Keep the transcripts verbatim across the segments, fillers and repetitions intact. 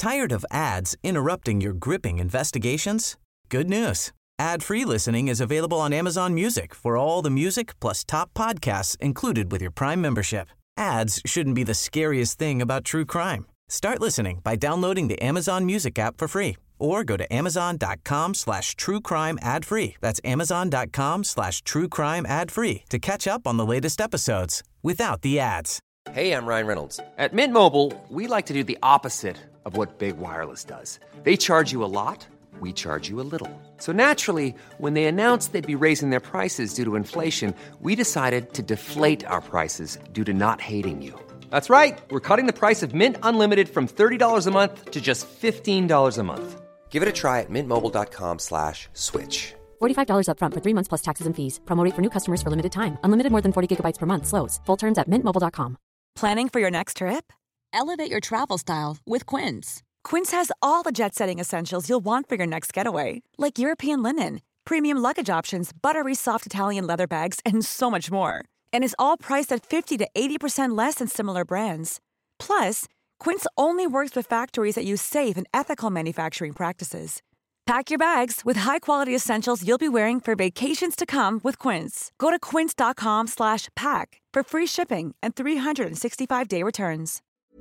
Tired of ads interrupting your gripping investigations? Good news. Ad-free listening is available on Amazon Music for all the music plus top podcasts included with your Prime membership. Ads shouldn't be the scariest thing about true crime. Start listening by downloading the Amazon Music app for free or go to amazon.com slash true crime ad free. That's amazon.com slash true crime ad free to catch up on the latest episodes without the ads. Hey, I'm Ryan Reynolds. At Mint Mobile, we like to do the opposite of what Big Wireless does. They charge you a lot. We charge you a little. So naturally, when they announced they'd be raising their prices due to inflation, we decided to deflate our prices due to not hating you. That's right. We're cutting the price of Mint Unlimited from thirty dollars a month to just fifteen dollars a month. Give it a try at mintmobile.com slash switch. forty-five dollars up front for three months plus taxes and fees. Promo rate for new customers for limited time. Unlimited more than forty gigabytes per month slows. Full terms at mint mobile dot com. Planning for your next trip? Elevate your travel style with Quince. Quince has all the jet-setting essentials you'll want for your next getaway, like European linen, premium luggage options, buttery soft Italian leather bags, and so much more. And is all priced at fifty to eighty percent less than similar brands. Plus, Quince only works with factories that use safe and ethical manufacturing practices. Pack your bags with high-quality essentials you'll be wearing for vacations to come with Quince. Go to quince.com slash pack for free shipping and three sixty-five day returns.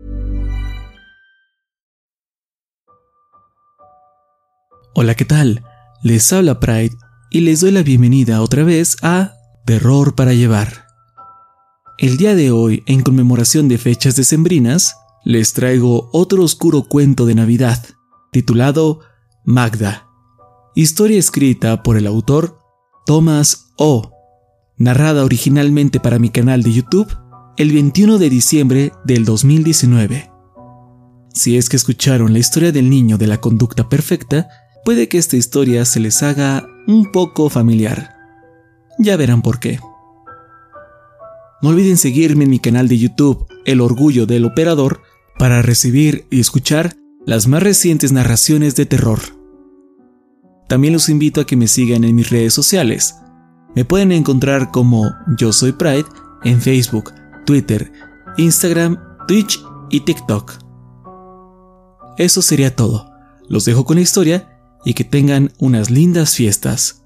Hola, ¿qué tal? Les habla Pride y les doy la bienvenida otra vez a Terror para Llevar. El día de hoy, en conmemoración de fechas decembrinas, les traigo otro oscuro cuento de Navidad, titulado Magda. Historia escrita por el autor Thomas O. Narrada originalmente para mi canal de YouTube el veintiuno de diciembre del dos mil diecinueve. Si es que escucharon la historia del niño de la conducta perfecta, puede que esta historia se les haga un poco familiar. Ya verán por qué. No olviden seguirme en mi canal de YouTube, El Orgullo del Operador, para recibir y escuchar las más recientes narraciones de terror. También los invito a que me sigan en mis redes sociales. Me pueden encontrar como Yo Soy Pride en Facebook, Twitter, Instagram, Twitch y TikTok. Eso sería todo. Los dejo con la historia y que tengan unas lindas fiestas.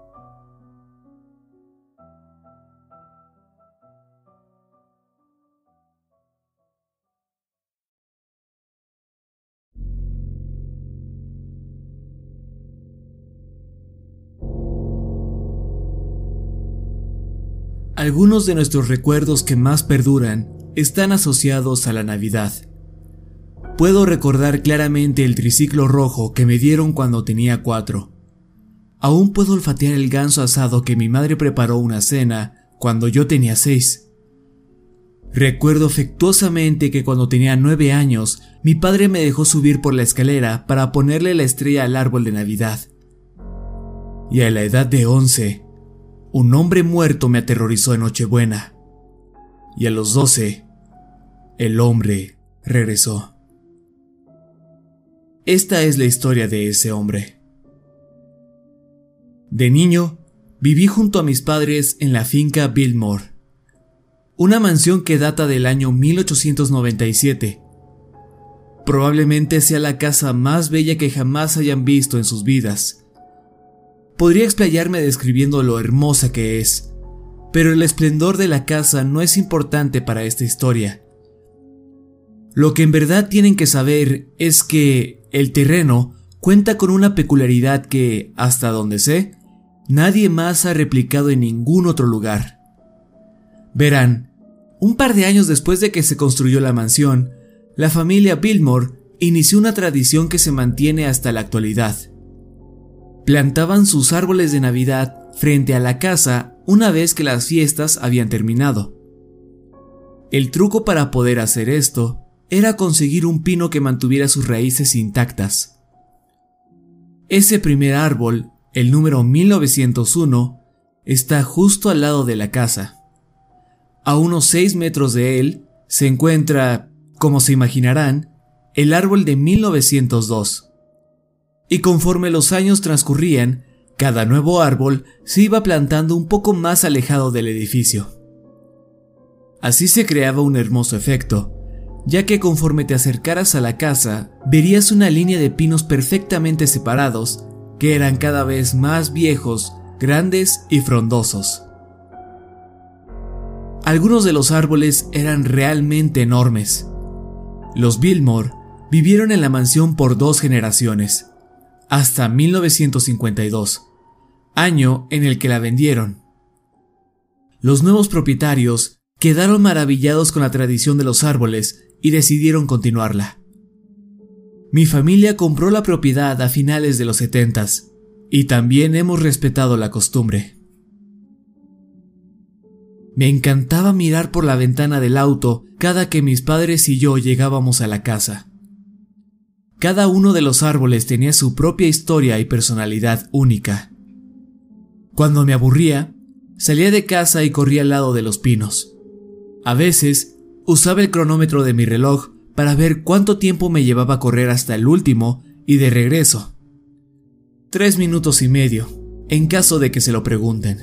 Algunos de nuestros recuerdos que más perduran están asociados a la Navidad. Puedo recordar claramente el triciclo rojo que me dieron cuando tenía cuatro. Aún puedo olfatear el ganso asado que mi madre preparó una cena cuando yo tenía seis. Recuerdo afectuosamente que cuando tenía nueve años, mi padre me dejó subir por la escalera para ponerle la estrella al árbol de Navidad. Y a la edad de once, un hombre muerto me aterrorizó en Nochebuena. Y a los doce, el hombre regresó. Esta es la historia de ese hombre. De niño, viví junto a mis padres en la finca Biltmore, una mansión que data del año mil ochocientos noventa y siete. Probablemente sea la casa más bella que jamás hayan visto en sus vidas. Podría explayarme describiendo lo hermosa que es, pero el esplendor de la casa no es importante para esta historia. Lo que en verdad tienen que saber es que el terreno cuenta con una peculiaridad que, hasta donde sé, nadie más ha replicado en ningún otro lugar. Verán, un par de años después de que se construyó la mansión, la familia Biltmore inició una tradición que se mantiene hasta la actualidad. Plantaban sus árboles de Navidad frente a la casa una vez que las fiestas habían terminado. El truco para poder hacer esto era conseguir un pino que mantuviera sus raíces intactas. Ese primer árbol, el número mil novecientos uno, está justo al lado de la casa. A unos seis metros de él se encuentra, como se imaginarán, el árbol de mil novecientos dos. Y conforme los años transcurrían, cada nuevo árbol se iba plantando un poco más alejado del edificio. Así se creaba un hermoso efecto, ya que conforme te acercaras a la casa, verías una línea de pinos perfectamente separados, que eran cada vez más viejos, grandes y frondosos. Algunos de los árboles eran realmente enormes. Los Biltmore vivieron en la mansión por dos generaciones, hasta mil novecientos cincuenta y dos, año en el que la vendieron. Los nuevos propietarios quedaron maravillados con la tradición de los árboles y decidieron continuarla. Mi familia compró la propiedad a finales de los setentas y también hemos respetado la costumbre. Me encantaba mirar por la ventana del auto cada que mis padres y yo llegábamos a la casa. Cada uno de los árboles tenía su propia historia y personalidad única. Cuando me aburría, salía de casa y corría al lado de los pinos. A veces, usaba el cronómetro de mi reloj para ver cuánto tiempo me llevaba a correr hasta el último y de regreso. Tres minutos y medio, en caso de que se lo pregunten.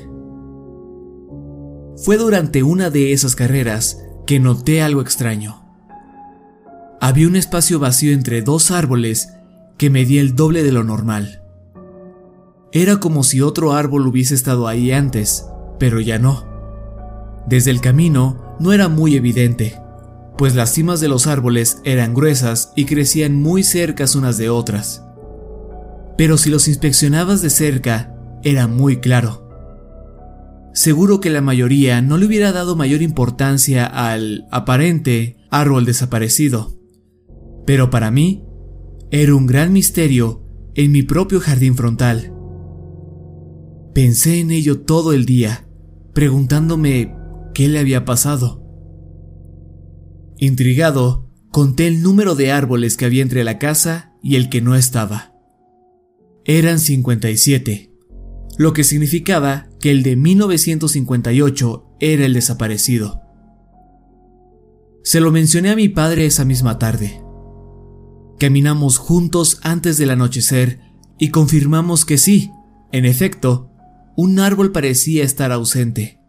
Fue durante una de esas carreras que noté algo extraño. Había un espacio vacío entre dos árboles que medía el doble de lo normal. Era como si otro árbol hubiese estado ahí antes, pero ya no. Desde el camino no era muy evidente, pues las cimas de los árboles eran gruesas y crecían muy cercas unas de otras. Pero si los inspeccionabas de cerca, era muy claro. Seguro que la mayoría no le hubiera dado mayor importancia al aparente árbol desaparecido, pero para mí era un gran misterio en mi propio jardín frontal. Pensé en ello todo el día, preguntándome qué le había pasado. Intrigado, conté el número de árboles que había entre la casa y el que no estaba. Eran cincuenta y siete, lo que significaba que el de mil novecientos cincuenta y ocho era el desaparecido. Se lo mencioné a mi padre esa misma tarde. Caminamos juntos antes del anochecer y confirmamos que sí, en efecto, un árbol parecía estar ausente.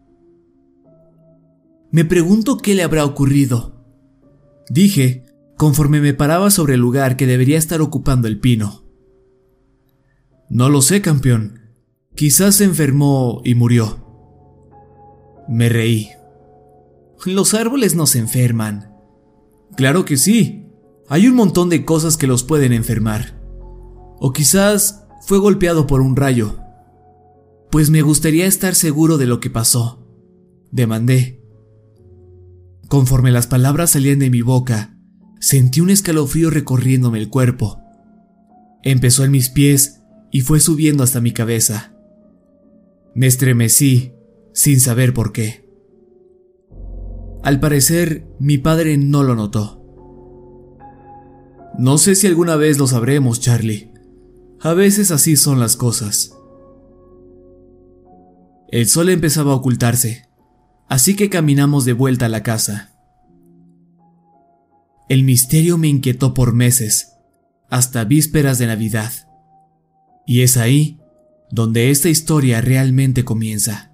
Me pregunto qué le habrá ocurrido, dije, conforme me paraba sobre el lugar que debería estar ocupando el pino. No lo sé, campeón. Quizás se enfermó y murió. Me reí. Los árboles no se enferman. Claro que sí. Hay un montón de cosas que los pueden enfermar. O quizás fue golpeado por un rayo. Pues me gustaría estar seguro de lo que pasó, demandé. Conforme las palabras salían de mi boca, sentí un escalofrío recorriéndome el cuerpo. Empezó en mis pies y fue subiendo hasta mi cabeza. Me estremecí, sin saber por qué. Al parecer, mi padre no lo notó. No sé si alguna vez lo sabremos, Charlie. A veces así son las cosas. El sol empezaba a ocultarse, así que caminamos de vuelta a la casa. El misterio me inquietó por meses, hasta vísperas de Navidad. Y es ahí donde esta historia realmente comienza.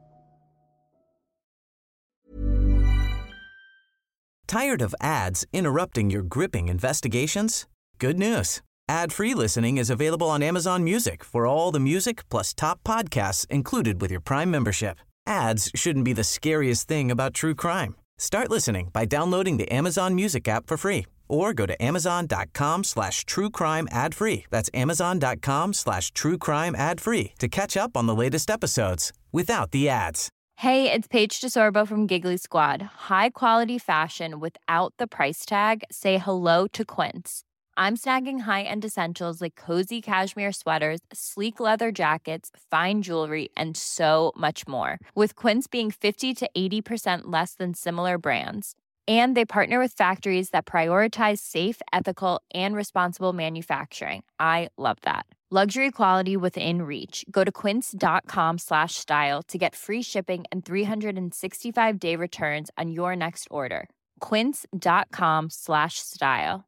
Tired of ads interrupting your gripping investigations? Good news. Ad-free listening is available on Amazon Music for all the music plus top podcasts included with your Prime membership. Ads shouldn't be the scariest thing about true crime. Start listening by downloading the Amazon Music app for free or go to amazon.com slash true crime ad free. That's amazon.com slash true crime ad free to catch up on the latest episodes without the ads. Hey, it's Paige DeSorbo from Giggly Squad. High quality fashion without the price tag. Say hello to Quince. I'm snagging high-end essentials like cozy cashmere sweaters, sleek leather jackets, fine jewelry, and so much more. With Quince being fifty to eighty percent less than similar brands. And they partner with factories that prioritize safe, ethical, and responsible manufacturing. I love that. Luxury quality within reach. Go to quince.com slash style to get free shipping and three sixty-five day returns on your next order. Quince.com slash style.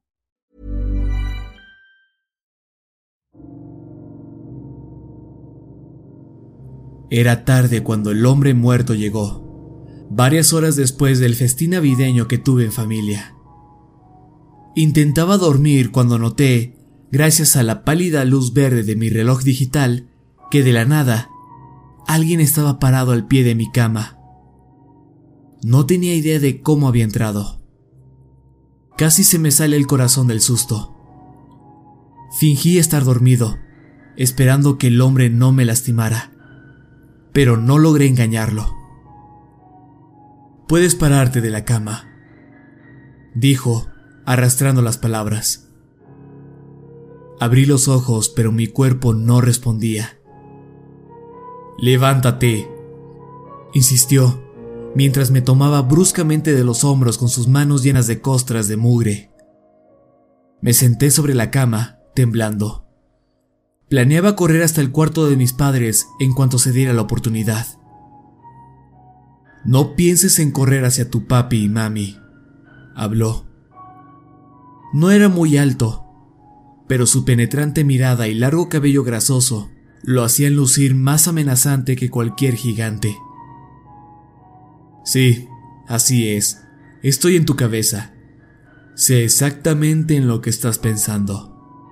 Era tarde cuando el hombre muerto llegó, varias horas después del festín navideño que tuve en familia. Intentaba dormir cuando noté, gracias a la pálida luz verde de mi reloj digital, que de la nada alguien estaba parado al pie de mi cama. No tenía idea de cómo había entrado. Casi se me sale el corazón del susto. Fingí estar dormido, esperando que el hombre no me lastimara, pero no logré engañarlo. «Puedes pararte de la cama», dijo, arrastrando las palabras. Abrí los ojos, pero mi cuerpo no respondía. «Levántate», insistió, mientras me tomaba bruscamente de los hombros con sus manos llenas de costras de mugre. Me senté sobre la cama, temblando. Planeaba correr hasta el cuarto de mis padres en cuanto se diera la oportunidad. «No pienses en correr hacia tu papi y mami», habló. No era muy alto, pero su penetrante mirada y largo cabello grasoso lo hacían lucir más amenazante que cualquier gigante. «Sí, así es. Estoy en tu cabeza. Sé exactamente en lo que estás pensando».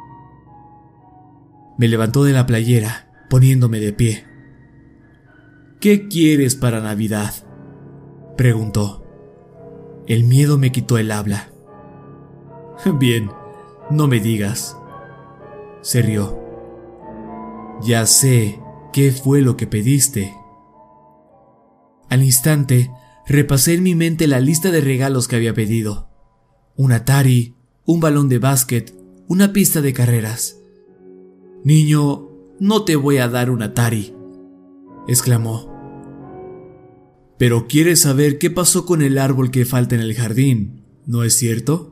Me levantó de la playera, poniéndome de pie. «¿Qué quieres para Navidad?», preguntó. El miedo me quitó el habla. «Bien, no me digas», se rió. «Ya sé qué fue lo que pediste». Al instante, repasé en mi mente la lista de regalos que había pedido. Un Atari, un balón de básquet, una pista de carreras. «Niño, no te voy a dar un Atari», exclamó. «Pero quieres saber qué pasó con el árbol que falta en el jardín, ¿no es cierto?».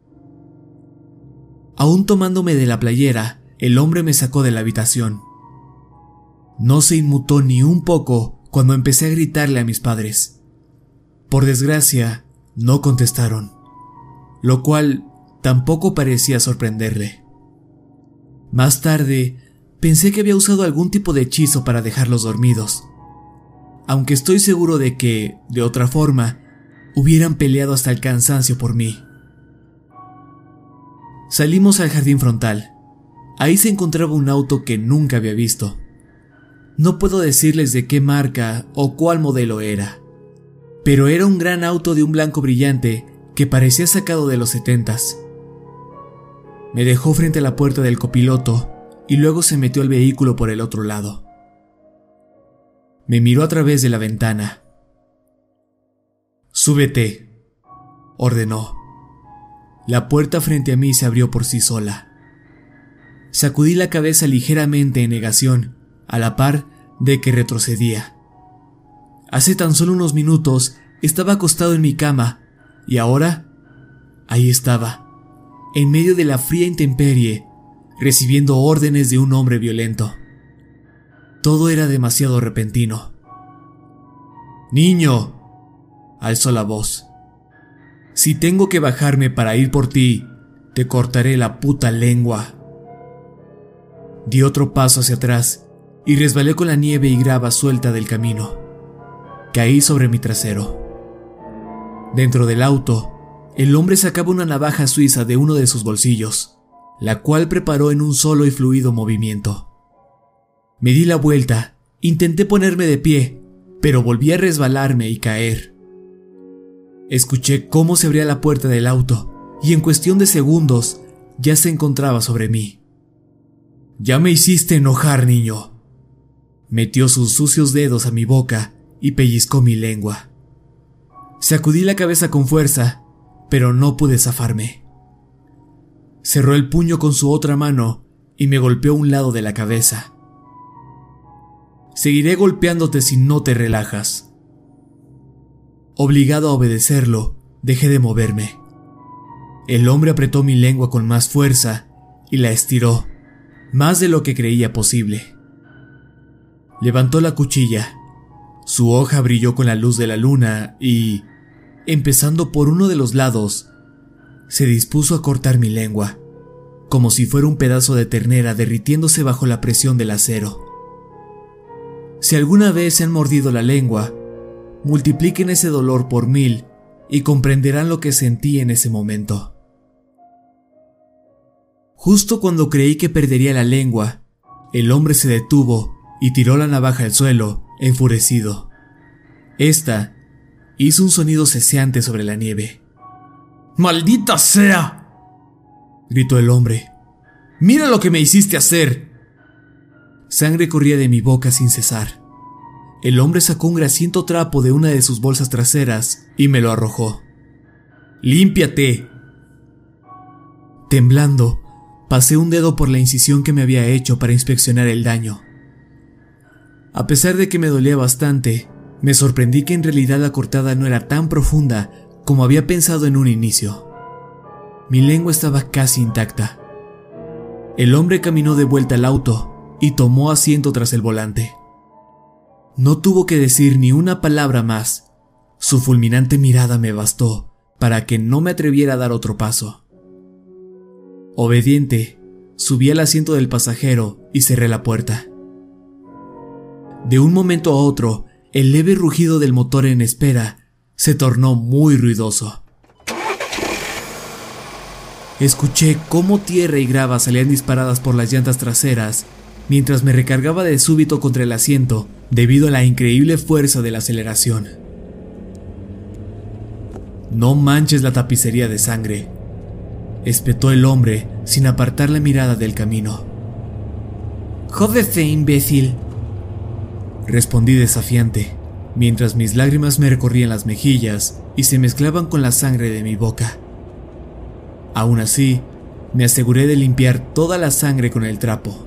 Aún tomándome de la playera, el hombre me sacó de la habitación. No se inmutó ni un poco cuando empecé a gritarle a mis padres. Por desgracia, no contestaron, lo cual tampoco parecía sorprenderle. Más tarde, pensé que había usado algún tipo de hechizo para dejarlos dormidos, aunque estoy seguro de que, de otra forma, hubieran peleado hasta el cansancio por mí. Salimos al jardín frontal. Ahí se encontraba un auto que nunca había visto. No puedo decirles de qué marca o cuál modelo era, pero era un gran auto de un blanco brillante que parecía sacado de los setentas. Me dejó frente a la puerta del copiloto y luego se metió al vehículo por el otro lado. Me miró a través de la ventana. «Súbete», ordenó. La puerta frente a mí se abrió por sí sola. Sacudí la cabeza ligeramente en negación, a la par de que retrocedía. Hace tan solo unos minutos estaba acostado en mi cama, y ahora, ahí estaba, en medio de la fría intemperie, recibiendo órdenes de un hombre violento. Todo era demasiado repentino. «Niño», alzó la voz, «si tengo que bajarme para ir por ti, te cortaré la puta lengua». Di otro paso hacia atrás y resbalé con la nieve y grava suelta del camino. Caí sobre mi trasero. Dentro del auto, el hombre sacaba una navaja suiza de uno de sus bolsillos, la cual preparó en un solo y fluido movimiento. Me di la vuelta, intenté ponerme de pie, pero volví a resbalarme y caer. Escuché cómo se abría la puerta del auto y en cuestión de segundos ya se encontraba sobre mí. «Ya me hiciste enojar, niño». Metió sus sucios dedos a mi boca y pellizcó mi lengua. Sacudí la cabeza con fuerza, pero no pude zafarme. Cerró el puño con su otra mano y me golpeó un lado de la cabeza. «Seguiré golpeándote si no te relajas». Obligado a obedecerlo, dejé de moverme. El hombre apretó mi lengua con más fuerza y la estiró, más de lo que creía posible. Levantó la cuchilla. Su hoja brilló con la luz de la luna y, empezando por uno de los lados, se dispuso a cortar mi lengua, como si fuera un pedazo de ternera derritiéndose bajo la presión del acero. Si alguna vez se han mordido la lengua, multipliquen ese dolor por mil y comprenderán lo que sentí en ese momento. Justo cuando creí que perdería la lengua, el hombre se detuvo y tiró la navaja al suelo, enfurecido. Esta hizo un sonido ceseante sobre la nieve. ¡Maldita sea!, gritó el hombre. ¡Mira lo que me hiciste hacer! Sangre corría de mi boca sin cesar. El hombre sacó un grasiento trapo de una de sus bolsas traseras y me lo arrojó. ¡Límpiate! Temblando, pasé un dedo por la incisión que me había hecho para inspeccionar el daño. A pesar de que me dolía bastante, me sorprendí que en realidad la cortada no era tan profunda como había pensado en un inicio. Mi lengua estaba casi intacta. El hombre caminó de vuelta al auto y tomó asiento tras el volante. No tuvo que decir ni una palabra más. Su fulminante mirada me bastó para que no me atreviera a dar otro paso. Obediente, subí al asiento del pasajero y cerré la puerta. De un momento a otro, el leve rugido del motor en espera se tornó muy ruidoso. Escuché cómo tierra y grava salían disparadas por las llantas traseras mientras me recargaba de súbito contra el asiento debido a la increíble fuerza de la aceleración. «No manches la tapicería de sangre», espetó el hombre sin apartar la mirada del camino. «Jódete, imbécil», respondí desafiante, mientras mis lágrimas me recorrían las mejillas y se mezclaban con la sangre de mi boca. Aún así, me aseguré de limpiar toda la sangre con el trapo.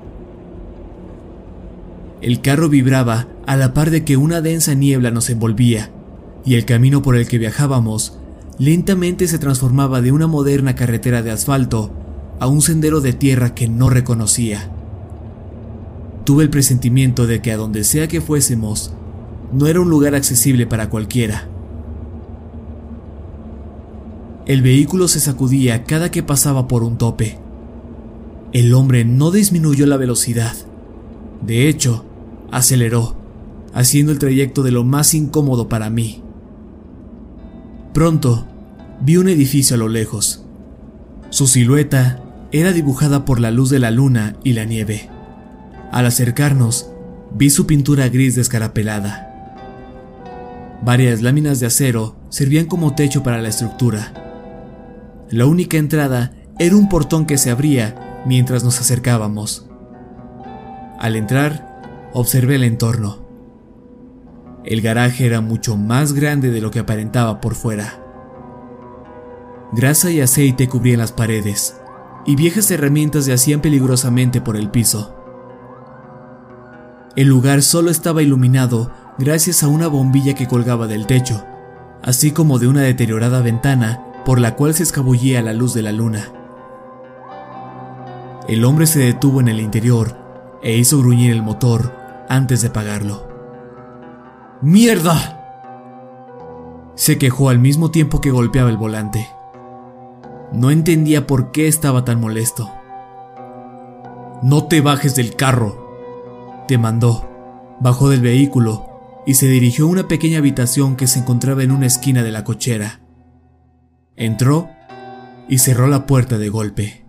El carro vibraba a la par de que una densa niebla nos envolvía, y el camino por el que viajábamos lentamente se transformaba de una moderna carretera de asfalto a un sendero de tierra que no reconocía. Tuve el presentimiento de que a donde sea que fuésemos, no era un lugar accesible para cualquiera. El vehículo se sacudía cada que pasaba por un tope. El hombre no disminuyó la velocidad. De hecho, aceleró, haciendo el trayecto de lo más incómodo para mí. Pronto, vi un edificio a lo lejos. Su silueta era dibujada por la luz de la luna y la nieve. Al acercarnos, vi su pintura gris descarapelada. Varias láminas de acero servían como techo para la estructura. La única entrada era un portón que se abría mientras nos acercábamos. Al entrar, observé el entorno. El garaje era mucho más grande de lo que aparentaba por fuera. Grasa y aceite cubrían las paredes, y viejas herramientas yacían peligrosamente por el piso. El lugar solo estaba iluminado gracias a una bombilla que colgaba del techo, así como de una deteriorada ventana por la cual se escabullía la luz de la luna. El hombre se detuvo en el interior e hizo gruñir el motor antes de apagarlo. ¡Mierda!, se quejó al mismo tiempo que golpeaba el volante. No entendía por qué estaba tan molesto. «No te bajes del carro», demandó. Bajó del vehículo y se dirigió a una pequeña habitación que se encontraba en una esquina de la cochera. Entró y cerró la puerta de golpe.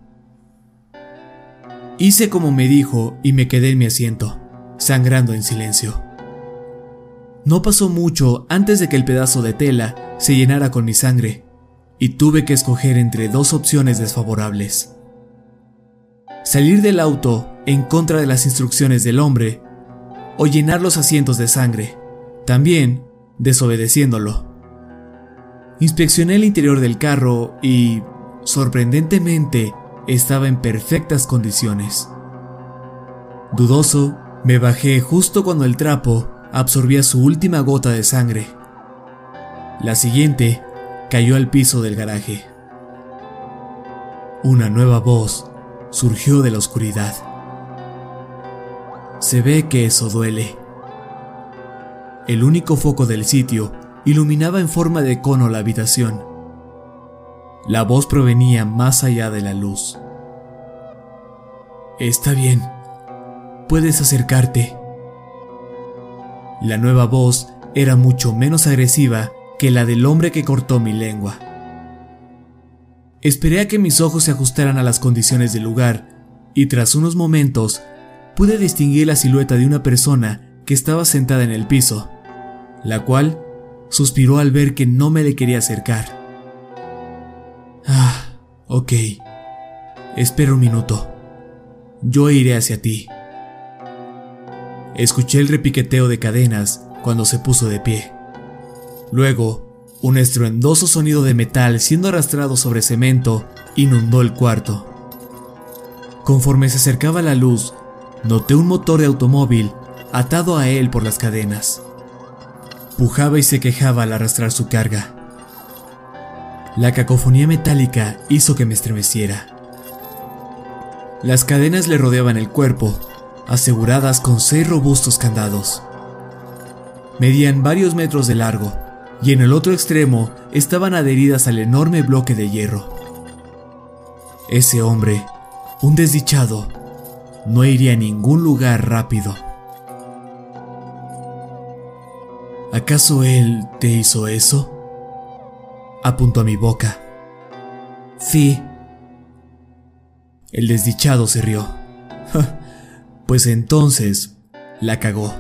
Hice como me dijo y me quedé en mi asiento, sangrando en silencio. No pasó mucho antes de que el pedazo de tela se llenara con mi sangre, y tuve que escoger entre dos opciones desfavorables: salir del auto en contra de las instrucciones del hombre, o llenar los asientos de sangre, también desobedeciéndolo. Inspeccioné el interior del carro y, sorprendentemente, estaba en perfectas condiciones. Dudoso, me bajé justo cuando el trapo absorbía su última gota de sangre. La siguiente cayó al piso del garaje. Una nueva voz surgió de la oscuridad. Se ve que eso duele. El único foco del sitio iluminaba en forma de cono la habitación. La voz provenía más allá de la luz. «Está bien, puedes acercarte». La nueva voz era mucho menos agresiva que la del hombre que cortó mi lengua. Esperé a que mis ojos se ajustaran a las condiciones del lugar y tras unos momentos pude distinguir la silueta de una persona que estaba sentada en el piso, la cual suspiró al ver que no me le quería acercar. Ah, ok. Espera un minuto. Yo iré hacia ti. Escuché el repiqueteo de cadenas cuando se puso de pie. Luego, un estruendoso sonido de metal siendo arrastrado sobre cemento inundó el cuarto. Conforme se acercaba la luz, noté un motor de automóvil atado a él por las cadenas. Pujaba y se quejaba al arrastrar su carga. La cacofonía metálica hizo que me estremeciera. Las cadenas le rodeaban el cuerpo, aseguradas con seis robustos candados. Medían varios metros de largo, y en el otro extremo estaban adheridas al enorme bloque de hierro. Ese hombre, un desdichado, no iría a ningún lugar rápido. ¿Acaso él te hizo eso? Apuntó a mi boca. Sí. El desdichado se rió. Pues entonces la cagó.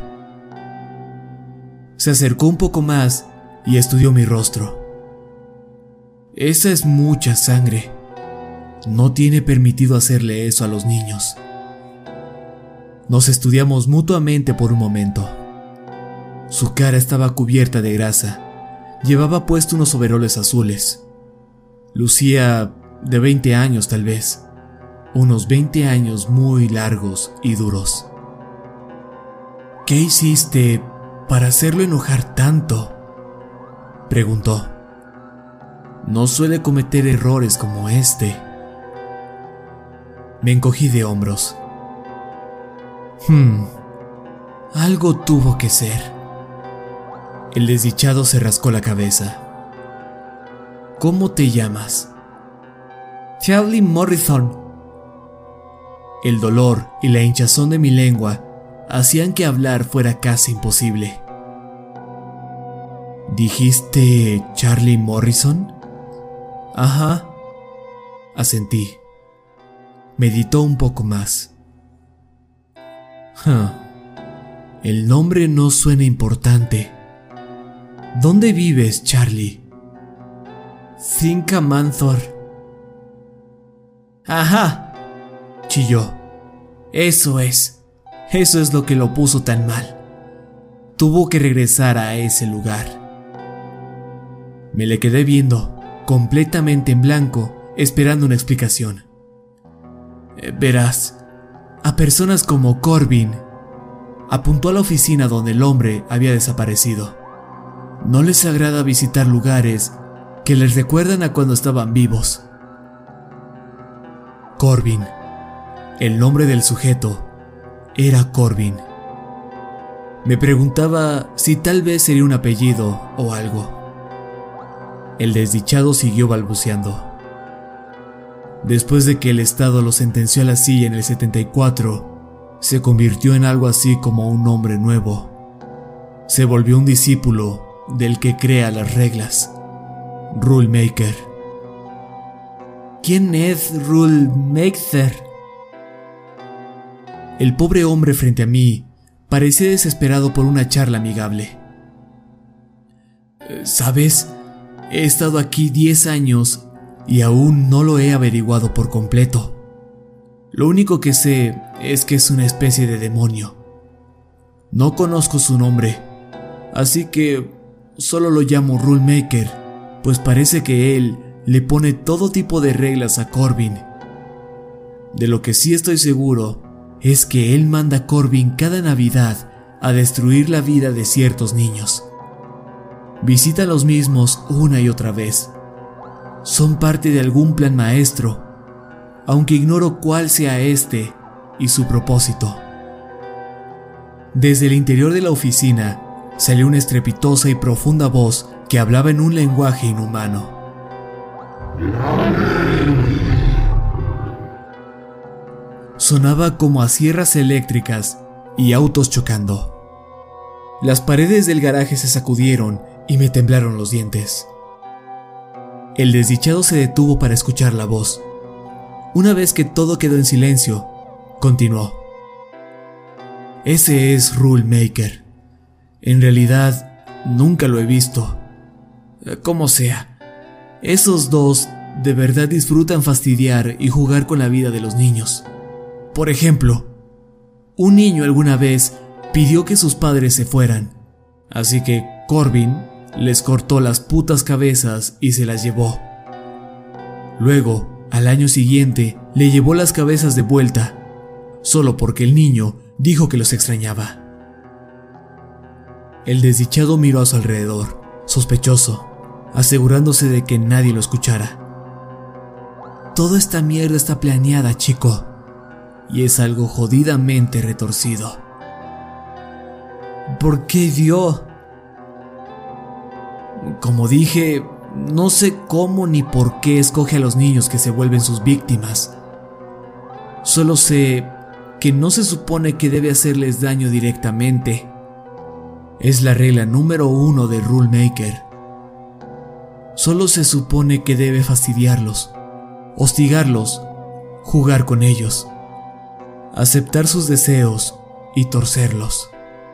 Se acercó un poco más y estudió mi rostro. Esa es mucha sangre. No tiene permitido hacerle eso a los niños. Nos estudiamos mutuamente por un momento. Su cara estaba cubierta de grasa. Llevaba puesto unos overoles azules. Lucía de veinte años tal vez. Unos veinte años muy largos y duros. ¿Qué hiciste para hacerlo enojar tanto?, preguntó. No suele cometer errores como este. Me encogí de hombros. Hmm, algo tuvo que ser. El desdichado se rascó la cabeza. ¿Cómo te llamas? Charlie Morrison. El dolor y la hinchazón de mi lengua hacían que hablar fuera casi imposible. ¿Dijiste Charlie Morrison? Ajá, asentí. Meditó un poco más. Huh. El nombre no suena importante. ¿Dónde vives, Charlie? Finca Manthor. Ajá, chilló. Eso es. Eso es lo que lo puso tan mal. Tuvo que regresar a ese lugar. Me le quedé viendo, completamente en blanco, esperando una explicación. Verás, a personas como Corbin, apuntó a la oficina donde el hombre había desaparecido. No les agrada visitar lugares que les recuerdan a cuando estaban vivos. Corbin, el nombre del sujeto, era Corbin. Me preguntaba si tal vez sería un apellido o algo. El desdichado siguió balbuceando. Después de que el Estado lo sentenció a la silla en el setenta y cuatro, se convirtió en algo así como un hombre nuevo. Se volvió un discípulo del que crea las reglas, Rule Maker. ¿Quién es Rule Maker? El pobre hombre frente a mí parecía desesperado por una charla amigable. ¿Sabes? He estado aquí diez años y aún no lo he averiguado por completo. Lo único que sé es que es una especie de demonio. No conozco su nombre, así que solo lo llamo Rule Maker, pues parece que él le pone todo tipo de reglas a Corbin. De lo que sí estoy seguro es que él manda a Corbin cada Navidad a destruir la vida de ciertos niños. Visita a los mismos una y otra vez. Son parte de algún plan maestro, aunque ignoro cuál sea este y su propósito. Desde el interior de la oficina salió una estrepitosa y profunda voz que hablaba en un lenguaje inhumano. Sonaba como a sierras eléctricas y autos chocando. Las paredes del garaje se sacudieron y me temblaron los dientes. El desdichado se detuvo para escuchar la voz. Una vez que todo quedó en silencio, continuó. Ese es Rule Maker. En realidad, nunca lo he visto. Como sea, esos dos de verdad disfrutan fastidiar y jugar con la vida de los niños. Por ejemplo, un niño alguna vez pidió que sus padres se fueran, así que Corbin les cortó las putas cabezas y se las llevó. Luego, al año siguiente, le llevó las cabezas de vuelta, solo porque el niño dijo que los extrañaba. El desdichado miró a su alrededor, sospechoso, asegurándose de que nadie lo escuchara. Toda esta mierda está planeada, chico, y es algo jodidamente retorcido. ¿Por qué dio? Como dije, no sé cómo ni por qué escoge a los niños que se vuelven sus víctimas. Solo sé que no se supone que debe hacerles daño directamente. Es la regla número uno de Rule Maker. Solo se supone que debe fastidiarlos, hostigarlos, jugar con ellos, aceptar sus deseos y torcerlos.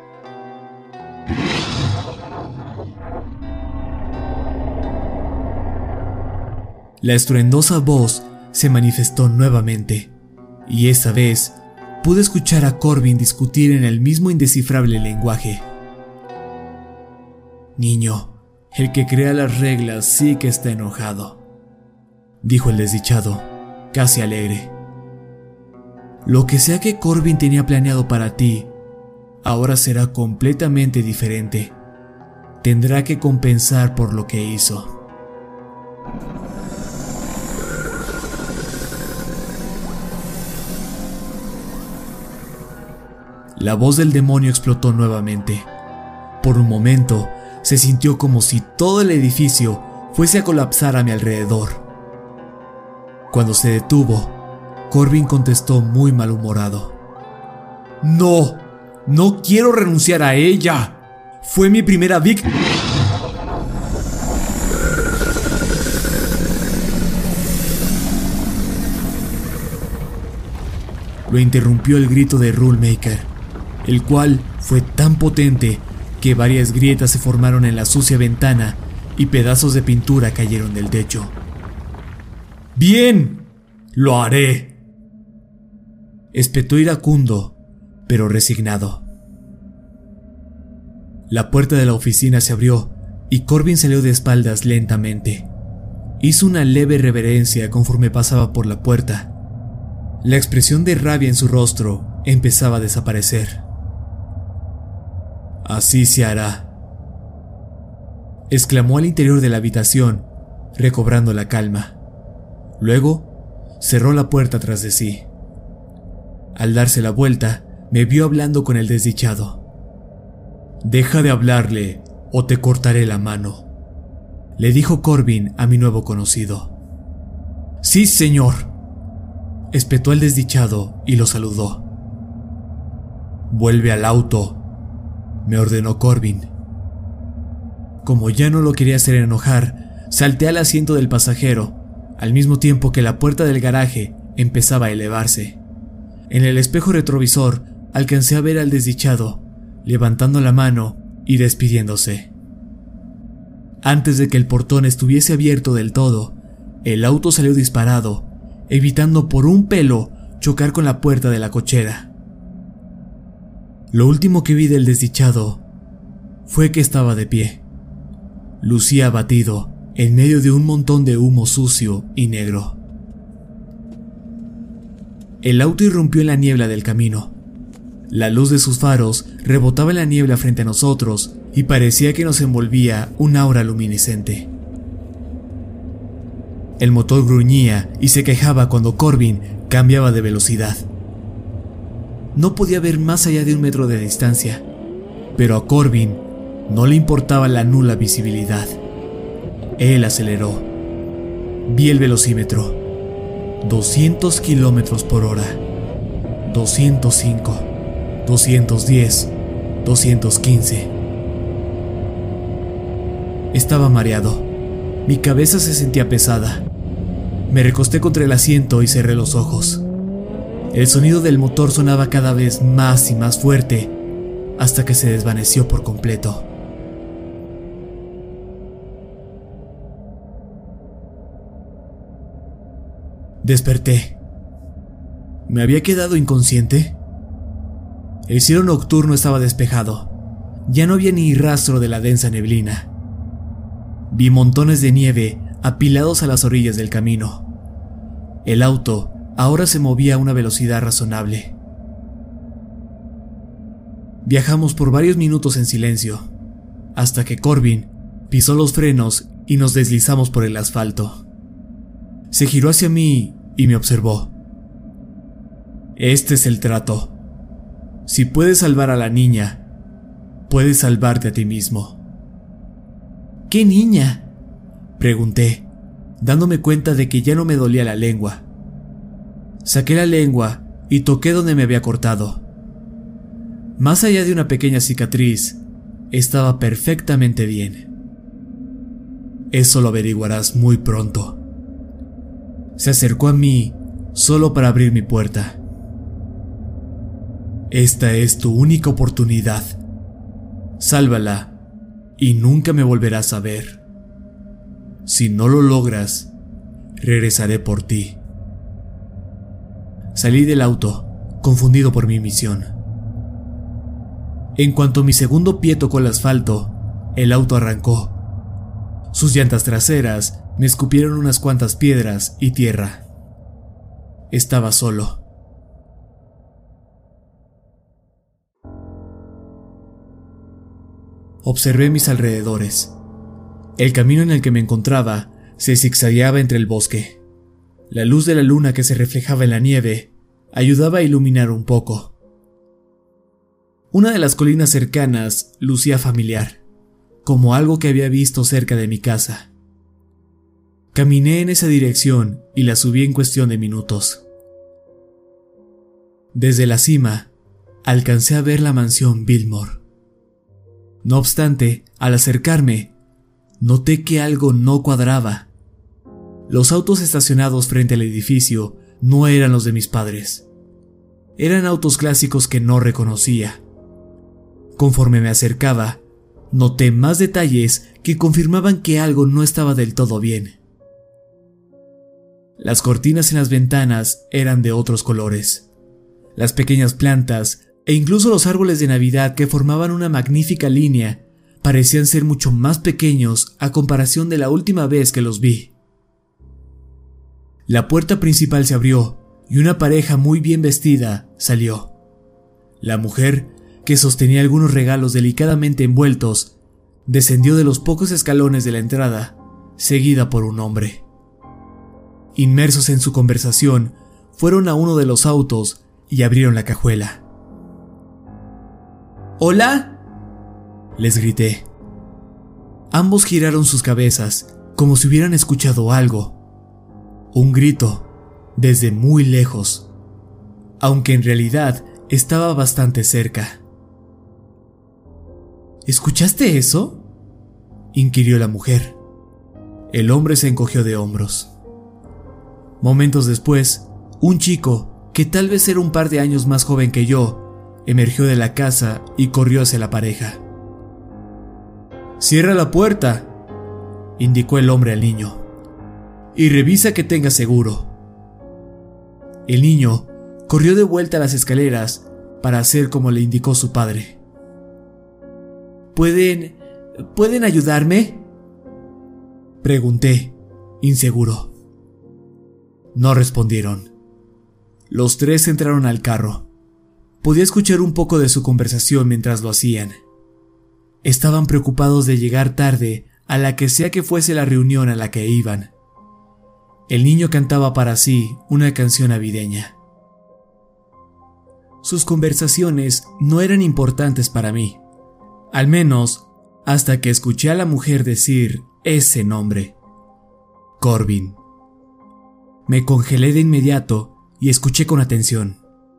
La estruendosa voz se manifestó nuevamente, y esta vez pude escuchar a Corbin discutir en el mismo indescifrable lenguaje. Niño, el que crea las reglas sí que está enojado, dijo el desdichado, casi alegre. Lo que sea que Corbin tenía planeado para ti, ahora será completamente diferente. Tendrá que compensar por lo que hizo. La voz del demonio explotó nuevamente. Por un momento, se sintió como si todo el edificio fuese a colapsar a mi alrededor. Cuando se detuvo, Corbin contestó muy malhumorado. ¡No! ¡No quiero renunciar a ella! ¡Fue mi primera víctima! Lo interrumpió el grito de Rule Maker, el cual fue tan potente que varias grietas se formaron en la sucia ventana y pedazos de pintura cayeron del techo. ¡Bien! ¡Lo haré!, espetó iracundo, pero resignado. La puerta de la oficina se abrió y Corbin salió de espaldas lentamente. Hizo una leve reverencia conforme pasaba por la puerta. La expresión de rabia en su rostro empezaba a desaparecer. Así se hará, exclamó al interior de la habitación, recobrando la calma. Luego, cerró la puerta tras de sí. Al darse la vuelta, me vio hablando con el desdichado. Deja de hablarle o te cortaré la mano, le dijo Corbin a mi nuevo conocido. Sí, señor, espetó el desdichado y lo saludó. Vuelve al auto, me ordenó Corbin. Como ya no lo quería hacer enojar, salté al asiento del pasajero, al mismo tiempo que la puerta del garaje empezaba a elevarse. En el espejo retrovisor alcancé a ver al desdichado, levantando la mano y despidiéndose. Antes de que el portón estuviese abierto del todo, el auto salió disparado, evitando por un pelo chocar con la puerta de la cochera. Lo último que vi del desdichado fue que estaba de pie. Lucía abatido en medio de un montón de humo sucio y negro. El auto irrumpió en la niebla del camino. La luz de sus faros rebotaba en la niebla frente a nosotros y parecía que nos envolvía un aura luminiscente. El motor gruñía y se quejaba cuando Corbin cambiaba de velocidad. No podía ver más allá de un metro de distancia, pero a Corbin no le importaba la nula visibilidad. Él aceleró. Vi el velocímetro. doscientos kilómetros por hora. doscientos cinco. doscientos diez. doscientos quince. Estaba mareado. Mi cabeza se sentía pesada. Me recosté contra el asiento y cerré los ojos. El sonido del motor sonaba cada vez más y más fuerte, hasta que se desvaneció por completo. Desperté. ¿Me había quedado inconsciente? El cielo nocturno estaba despejado. Ya no había ni rastro de la densa neblina. Vi montones de nieve apilados a las orillas del camino. El auto ahora se movía a una velocidad razonable. Viajamos por varios minutos en silencio, hasta que Corbin pisó los frenos y nos deslizamos por el asfalto. Se giró hacia mí y me observó. Este es el trato. Si puedes salvar a la niña, puedes salvarte a ti mismo. ¿Qué niña?, pregunté, dándome cuenta de que ya no me dolía la lengua. Saqué la lengua y toqué donde me había cortado. Más allá de una pequeña cicatriz, estaba perfectamente bien. Eso lo averiguarás muy pronto. Se acercó a mí solo para abrir mi puerta. Esta es tu única oportunidad. Sálvala y nunca me volverás a ver. Si no lo logras, regresaré por ti. Salí del auto, confundido por mi misión. En cuanto mi segundo pie tocó el asfalto, el auto arrancó. Sus llantas traseras me escupieron unas cuantas piedras y tierra. Estaba solo. Observé mis alrededores. El camino en el que me encontraba se zigzagueaba entre el bosque. La luz de la luna que se reflejaba en la nieve ayudaba a iluminar un poco. Una de las colinas cercanas lucía familiar, como algo que había visto cerca de mi casa. Caminé en esa dirección y la subí en cuestión de minutos. Desde la cima, alcancé a ver la mansión Biltmore. No obstante, al acercarme, noté que algo no cuadraba. Los autos estacionados frente al edificio no eran los de mis padres. Eran autos clásicos que no reconocía. Conforme me acercaba, noté más detalles que confirmaban que algo no estaba del todo bien. Las cortinas en las ventanas eran de otros colores. Las pequeñas plantas e incluso los árboles de Navidad que formaban una magnífica línea parecían ser mucho más pequeños a comparación de la última vez que los vi. La puerta principal se abrió y una pareja muy bien vestida salió. La mujer, que sostenía algunos regalos delicadamente envueltos, descendió de los pocos escalones de la entrada, seguida por un hombre. Inmersos en su conversación, fueron a uno de los autos y abrieron la cajuela. ¿Hola?, les grité. Ambos giraron sus cabezas, como si hubieran escuchado algo. Un grito, desde muy lejos, aunque en realidad estaba bastante cerca. ¿Escuchaste eso?, inquirió la mujer. El hombre se encogió de hombros. Momentos después, un chico, que tal vez era un par de años más joven que yo, emergió de la casa y corrió hacia la pareja. «Cierra la puerta», indicó el hombre al niño, «y revisa que tenga seguro». El niño corrió de vuelta a las escaleras para hacer como le indicó su padre. ¿Pueden... ¿pueden ayudarme?, pregunté, inseguro. No respondieron. Los tres entraron al carro. Podía escuchar un poco de su conversación mientras lo hacían. Estaban preocupados de llegar tarde a la que sea que fuese la reunión a la que iban. El niño cantaba para sí una canción navideña. Sus conversaciones no eran importantes para mí, al menos hasta que escuché a la mujer decir ese nombre, Corbin. Me congelé de inmediato y escuché con atención.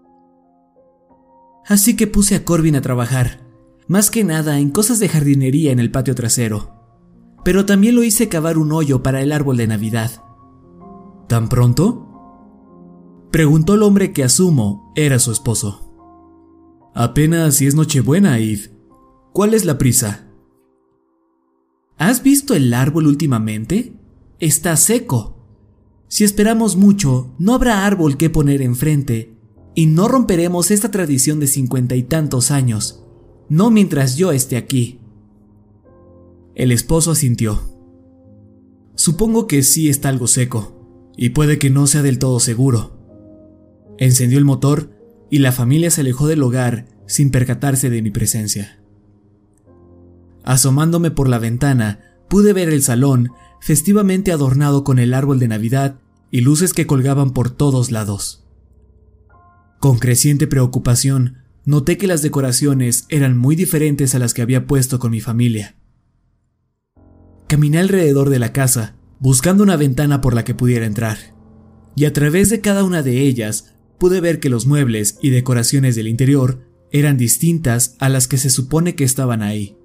Así que puse a Corbin a trabajar, más que nada en cosas de jardinería en el patio trasero. pero también lo hice cavar un hoyo para el árbol de Navidad. ¿Tan pronto?, preguntó el hombre que asumo era su esposo. Apenas si es Nochebuena, Eve. ¿Cuál es la prisa? ¿Has visto el árbol últimamente? Está seco. Si esperamos mucho, no habrá árbol que poner enfrente, y no romperemos esta tradición de cincuenta y tantos años, no mientras yo esté aquí. El esposo asintió. Supongo que sí está algo seco, y puede que no sea del todo seguro. Encendió el motor y la familia se alejó del hogar sin percatarse de mi presencia. Asomándome por la ventana, pude ver el salón festivamente adornado con el árbol de Navidad y luces que colgaban por todos lados. Con creciente preocupación, noté que las decoraciones eran muy diferentes a las que había puesto con mi familia. Caminé alrededor de la casa, buscando una ventana por la que pudiera entrar, y a través de cada una de ellas pude ver que los muebles y decoraciones del interior eran distintas a las que se supone que estaban ahí.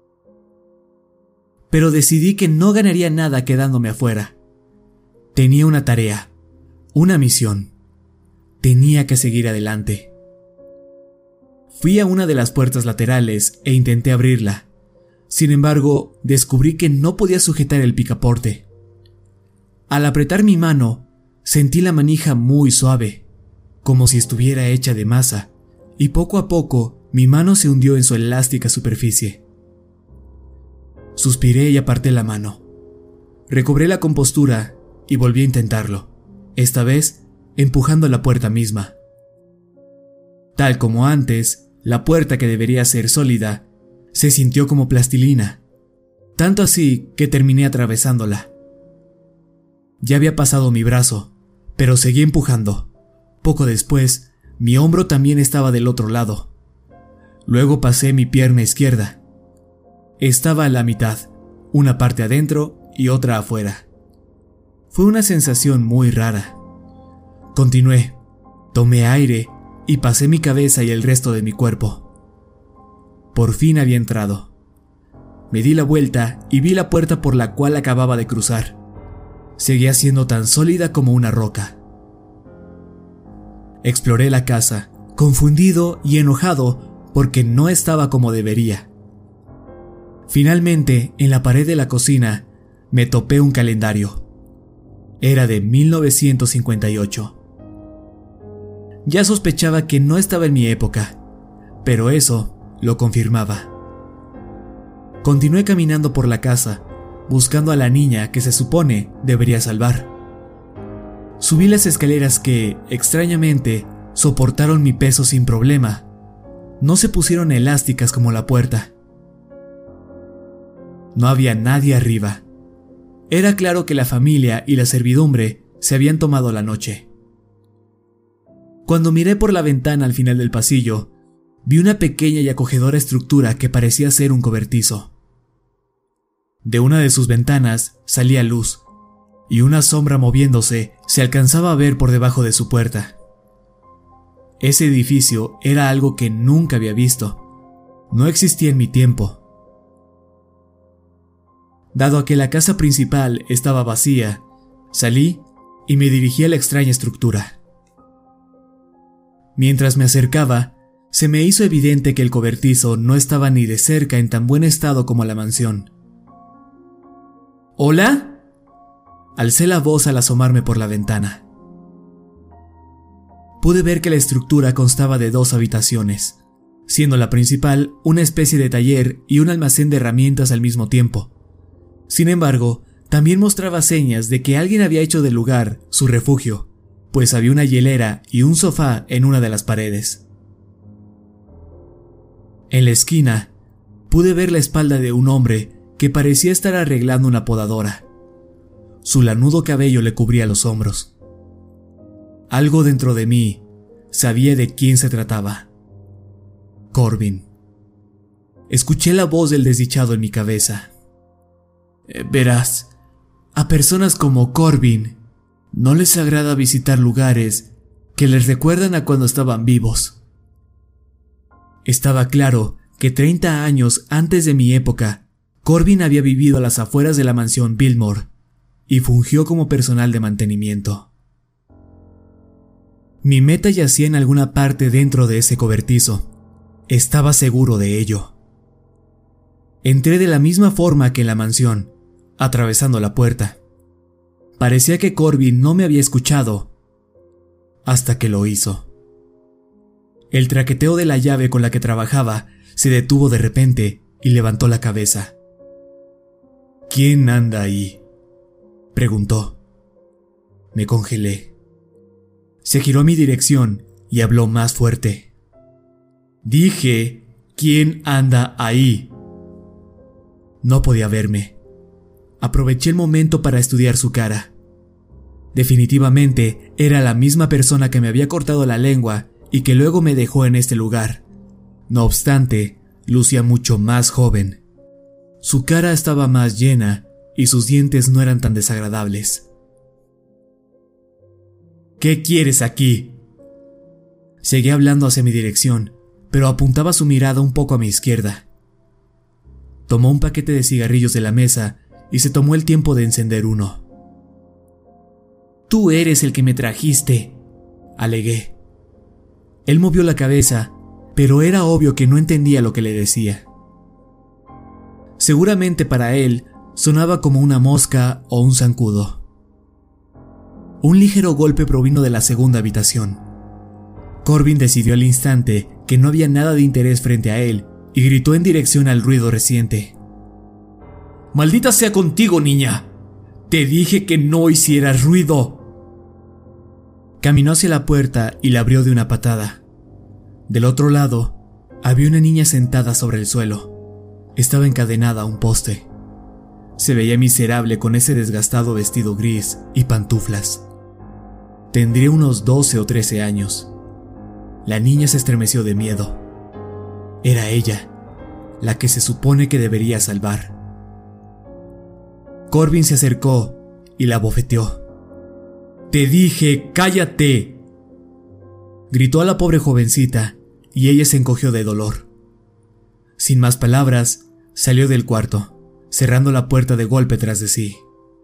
Pero decidí que no ganaría nada quedándome afuera. Tenía una tarea, una misión. Tenía que seguir adelante. Fui a una de las puertas laterales e intenté abrirla. Sin embargo, descubrí que no podía sujetar el picaporte. Al apretar mi mano, sentí la manija muy suave, como si estuviera hecha de masa, y poco a poco mi mano se hundió en su elástica superficie. Suspiré y aparté la mano. Recobré la compostura y volví a intentarlo, esta vez empujando la puerta misma. Tal como antes, la puerta, que debería ser sólida, se sintió como plastilina, tanto así que terminé atravesándola. Ya había pasado mi brazo, pero seguí empujando. Poco después, mi hombro también estaba del otro lado. Luego pasé mi pierna izquierda. Estaba a la mitad, una parte adentro y otra afuera. Fue una sensación muy rara. Continué, tomé aire y pasé mi cabeza y el resto de mi cuerpo. Por fin había entrado. Me di la vuelta y vi la puerta por la cual acababa de cruzar. Seguía siendo tan sólida como una roca. Exploré la casa, confundido y enojado porque no estaba como debería. Finalmente, en la pared de la cocina, me topé un calendario. Era de mil novecientos cincuenta y ocho. Ya sospechaba que no estaba en mi época, pero eso lo confirmaba. Continué caminando por la casa, buscando a la niña que se supone debería salvar. Subí las escaleras que, extrañamente, soportaron mi peso sin problema. No se pusieron elásticas como la puerta. No había nadie arriba. Era claro que la familia y la servidumbre se habían tomado la noche. Cuando miré por la ventana al final del pasillo, vi una pequeña y acogedora estructura que parecía ser un cobertizo. De una de sus ventanas salía luz, y una sombra moviéndose se alcanzaba a ver por debajo de su puerta. Ese edificio era algo que nunca había visto. No existía en mi tiempo. Dado a que la casa principal estaba vacía, salí y me dirigí a la extraña estructura. Mientras me acercaba, se me hizo evidente que el cobertizo no estaba ni de cerca en tan buen estado como la mansión. ¿Hola? Alcé la voz al asomarme por la ventana. Pude ver que la estructura constaba de dos habitaciones, siendo la principal una especie de taller y un almacén de herramientas al mismo tiempo. Sin embargo, también mostraba señas de que alguien había hecho del lugar su refugio, pues había una hielera y un sofá en una de las paredes. En la esquina, pude ver la espalda de un hombre que parecía estar arreglando una podadora. Su lanudo cabello le cubría los hombros. Algo dentro de mí sabía de quién se trataba. Corbin. Escuché la voz del desdichado en mi cabeza. Verás, a personas como Corbin no les agrada visitar lugares que les recuerdan a cuando estaban vivos. Estaba claro que treinta años antes de mi época, Corbin había vivido a las afueras de la mansión Biltmore y fungió como personal de mantenimiento. Mi meta yacía en alguna parte dentro de ese cobertizo. Estaba seguro de ello. Entré de la misma forma que en la mansión, atravesando la puerta. Parecía que Corbin no me había escuchado, hasta que lo hizo. El traqueteo de la llave con la que trabajaba se detuvo de repente y levantó la cabeza. ¿Quién anda ahí?, preguntó. Me congelé. Se giró a mi dirección y habló más fuerte. Dije, ¿quién anda ahí? No podía verme. Aproveché el momento para estudiar su cara. Definitivamente era la misma persona que me había cortado la lengua y que luego me dejó en este lugar. No obstante, lucía mucho más joven. Su cara estaba más llena y sus dientes no eran tan desagradables. ¿Qué quieres aquí?, seguí hablando hacia mi dirección, pero apuntaba su mirada un poco a mi izquierda. Tomó un paquete de cigarrillos de la mesa y se tomó el tiempo de encender uno. Tú eres el que me trajiste, alegué. Él movió la cabeza, pero era obvio que no entendía lo que le decía. Seguramente para él sonaba como una mosca o un zancudo. Un ligero golpe provino de la segunda habitación. Corbin decidió al instante que no había nada de interés frente a él y gritó en dirección al ruido reciente. ¡Maldita sea contigo, niña! ¡Te dije que no hicieras ruido! Caminó hacia la puerta y la abrió de una patada. Del otro lado, había una niña sentada sobre el suelo. Estaba encadenada a un poste. Se veía miserable con ese desgastado vestido gris y pantuflas. Tendría unos doce o trece años. La niña se estremeció de miedo. Era ella, la que se supone que debería salvar. Corbin se acercó y la abofeteó. «Te dije, cállate», gritó a la pobre jovencita y ella se encogió de dolor. Sin más palabras, salió del cuarto, cerrando la puerta de golpe tras de sí.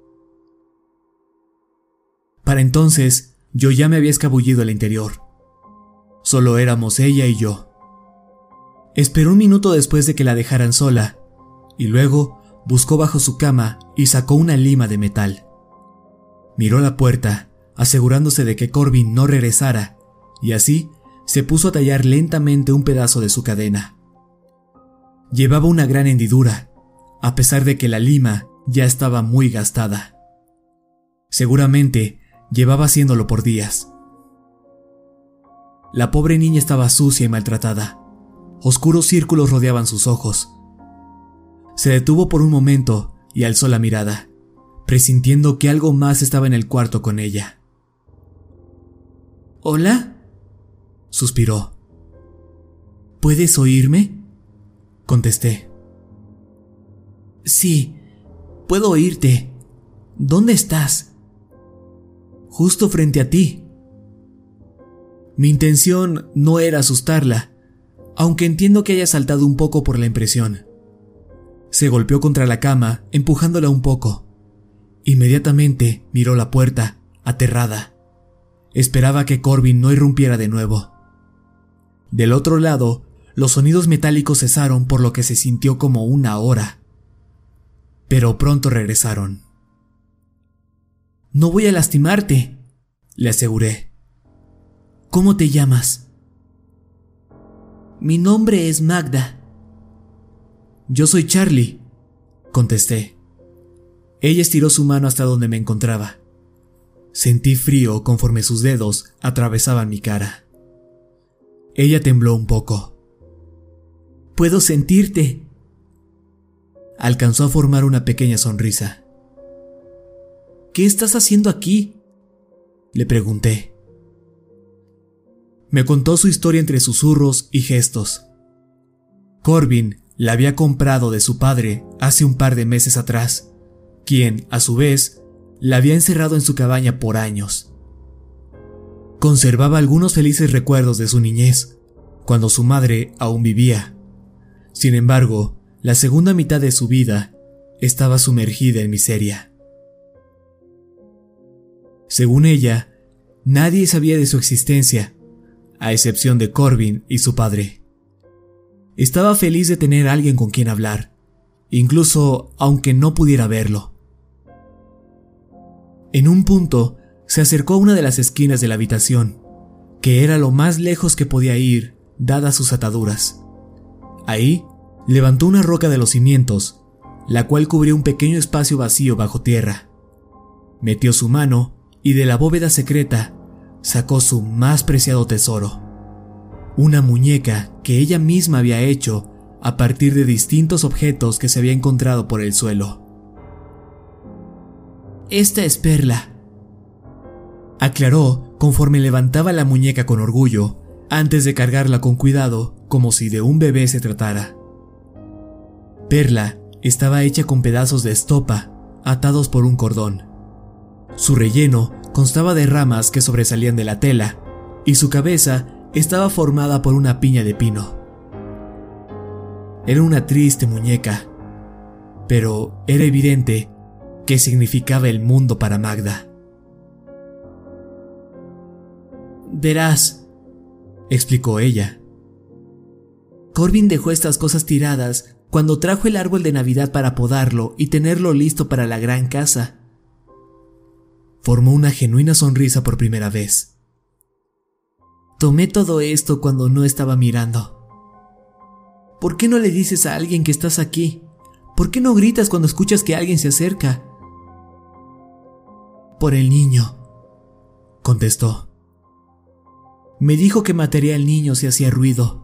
Para entonces, yo ya me había escabullido al interior. Solo éramos ella y yo. Esperó un minuto después de que la dejaran sola, y luego buscó bajo su cama y sacó una lima de metal. Miró la puerta, asegurándose de que Corbin no regresara, y así se puso a tallar lentamente un pedazo de su cadena. Llevaba una gran hendidura, a pesar de que la lima ya estaba muy gastada. Seguramente llevaba haciéndolo por días. La pobre niña estaba sucia y maltratada. Oscuros círculos rodeaban sus ojos. Se detuvo por un momento y alzó la mirada, presintiendo que algo más estaba en el cuarto con ella. ¿Hola?, suspiró. ¿Puedes oírme?, contesté. Sí, puedo oírte. ¿Dónde estás? Justo frente a ti. Mi intención no era asustarla, aunque entiendo que haya saltado un poco por la impresión. Se golpeó contra la cama, empujándola un poco. Inmediatamente miró la puerta, aterrada. Esperaba que Corbin no irrumpiera de nuevo. Del otro lado, los sonidos metálicos cesaron por lo que se sintió como una hora. Pero pronto regresaron. No voy a lastimarte, le aseguré. ¿Cómo te llamas? Mi nombre es Magda. Yo soy Charlie, contesté. Ella estiró su mano hasta donde me encontraba. Sentí frío conforme sus dedos atravesaban mi cara. Ella tembló un poco. Puedo sentirte. Alcanzó a formar una pequeña sonrisa. ¿Qué estás haciendo aquí?, le pregunté. Me contó su historia entre susurros y gestos. Corbin la había comprado de su padre hace un par de meses atrás, quien, a su vez, la había encerrado en su cabaña por años. Conservaba algunos felices recuerdos de su niñez, cuando su madre aún vivía. Sin embargo, la segunda mitad de su vida estaba sumergida en miseria. Según ella, nadie sabía de su existencia, a excepción de Corbin y su padre. Estaba feliz de tener a alguien con quien hablar, incluso aunque no pudiera verlo. En un punto, se acercó a una de las esquinas de la habitación, que era lo más lejos que podía ir, dadas sus ataduras. Ahí, levantó una roca de los cimientos, la cual cubría un pequeño espacio vacío bajo tierra. Metió su mano y de la bóveda secreta sacó su más preciado tesoro, una muñeca que ella misma había hecho a partir de distintos objetos que se había encontrado por el suelo. «Esta es Perla», aclaró conforme levantaba la muñeca con orgullo, antes de cargarla con cuidado como si de un bebé se tratara. Perla estaba hecha con pedazos de estopa atados por un cordón. Su relleno constaba de ramas que sobresalían de la tela y su cabeza estaba formada por una piña de pino. Era una triste muñeca, pero era evidente qué significaba el mundo para Magda. «Verás», explicó ella. «Corbin dejó estas cosas tiradas cuando trajo el árbol de Navidad para podarlo y tenerlo listo para la gran casa». Formó una genuina sonrisa por primera vez. «Tomé todo esto cuando no estaba mirando. ¿Por qué no le dices a alguien que estás aquí? ¿Por qué no gritas cuando escuchas que alguien se acerca?» «Por el niño», contestó. «Me dijo que mataría al niño si hacía ruido».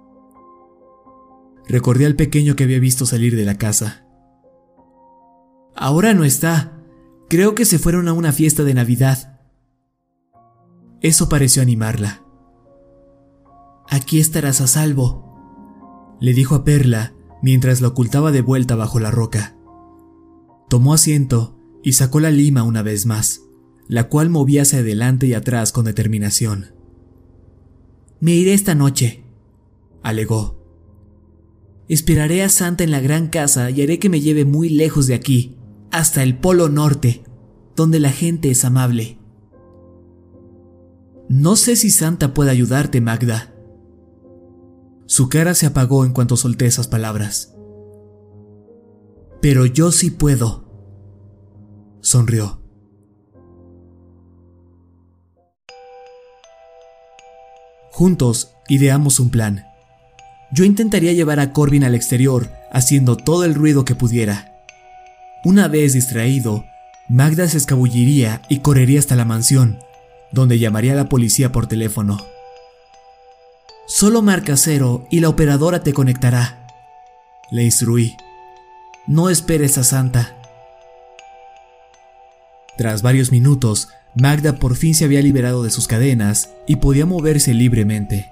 Recordé al pequeño que había visto salir de la casa. «Ahora no está. Creo que se fueron a una fiesta de Navidad». Eso pareció animarla. «Aquí estarás a salvo», le dijo a Perla mientras la ocultaba de vuelta bajo la roca. Tomó asiento y sacó la lima una vez más, la cual movía hacia adelante y atrás con determinación. «Me iré esta noche», alegó. «Esperaré a Santa en la gran casa y haré que me lleve muy lejos de aquí, hasta el Polo Norte, donde la gente es amable». «No sé si Santa puede ayudarte, Magda». Su cara se apagó en cuanto solté esas palabras. «Pero yo sí puedo», sonrió. Juntos ideamos un plan. Yo intentaría llevar a Corbin al exterior, haciendo todo el ruido que pudiera. Una vez distraído, Magda se escabulliría y correría hasta la mansión, donde llamaría a la policía por teléfono. «Solo marca cero y la operadora te conectará», le instruí. «No esperes a Santa». Tras varios minutos, Magda por fin se había liberado de sus cadenas y podía moverse libremente.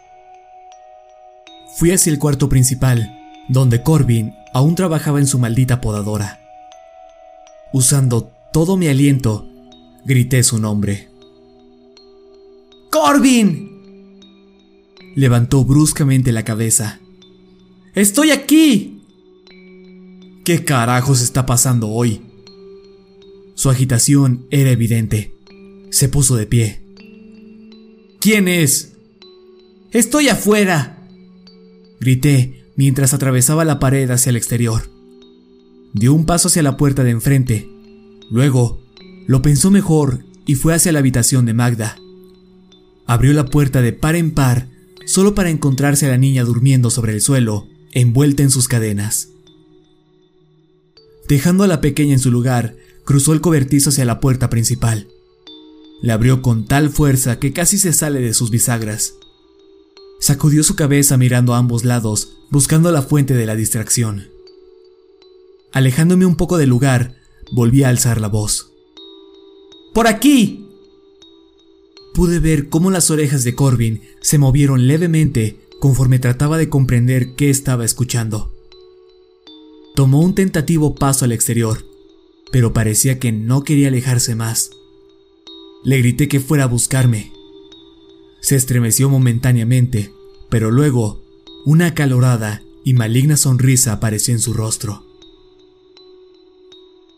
Fui hacia el cuarto principal, donde Corbin aún trabajaba en su maldita podadora. Usando todo mi aliento, grité su nombre. «¡Corbin!». Levantó bruscamente la cabeza. «¡Estoy aquí!». ¿Qué carajos está pasando hoy? Su agitación era evidente. Se puso de pie. «¿Quién es?». «Estoy afuera», grité mientras atravesaba la pared hacia el exterior. Dio un paso hacia la puerta de enfrente. Luego, lo pensó mejor y fue hacia la habitación de Magda. Abrió la puerta de par en par solo para encontrarse a la niña durmiendo sobre el suelo, envuelta en sus cadenas. Dejando a la pequeña en su lugar, cruzó el cobertizo hacia la puerta principal. La abrió con tal fuerza que casi se sale de sus bisagras. Sacudió su cabeza mirando a ambos lados, buscando la fuente de la distracción. Alejándome un poco del lugar, volví a alzar la voz. «¡Por aquí!». Pude ver cómo las orejas de Corbin se movieron levemente conforme trataba de comprender qué estaba escuchando. Tomó un tentativo paso al exterior, pero parecía que no quería alejarse más. Le grité que fuera a buscarme. Se estremeció momentáneamente, pero luego una acalorada y maligna sonrisa apareció en su rostro.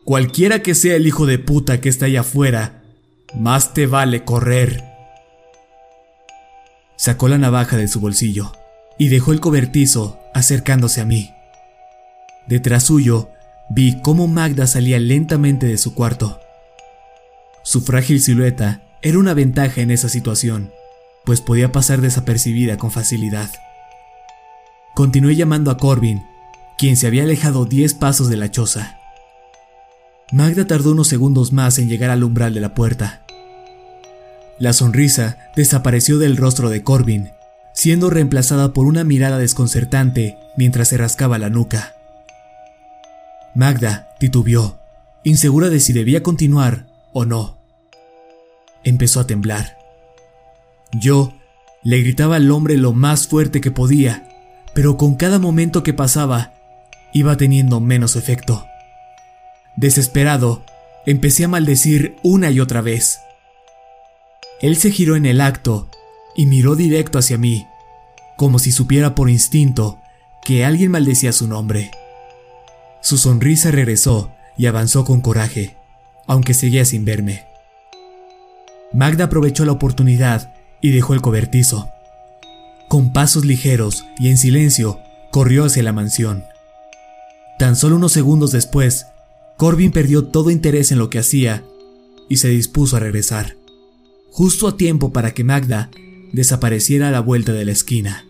Cualquiera que sea el hijo de puta que está allá afuera, más te vale correr. Sacó la navaja de su bolsillo y dejó el cobertizo acercándose a mí. Detrás suyo, vi cómo Magda salía lentamente de su cuarto. Su frágil silueta era una ventaja en esa situación, pues podía pasar desapercibida con facilidad. Continué llamando a Corbin, quien se había alejado diez pasos de la choza. Magda tardó unos segundos más en llegar al umbral de la puerta. La sonrisa desapareció del rostro de Corbin, siendo reemplazada por una mirada desconcertante mientras se rascaba la nuca. Magda titubeó, insegura de si debía continuar o no. Empezó a temblar. Yo le gritaba al hombre lo más fuerte que podía, pero con cada momento que pasaba, iba teniendo menos efecto. Desesperado, empecé a maldecir una y otra vez. Él se giró en el acto y miró directo hacia mí, como si supiera por instinto que alguien maldecía su nombre. Su sonrisa regresó y avanzó con coraje, aunque seguía sin verme. Magda aprovechó la oportunidad y dejó el cobertizo. Con pasos ligeros y en silencio, corrió hacia la mansión. Tan solo unos segundos después, Corbin perdió todo interés en lo que hacía y se dispuso a regresar, justo a tiempo para que Magda desapareciera a la vuelta de la esquina.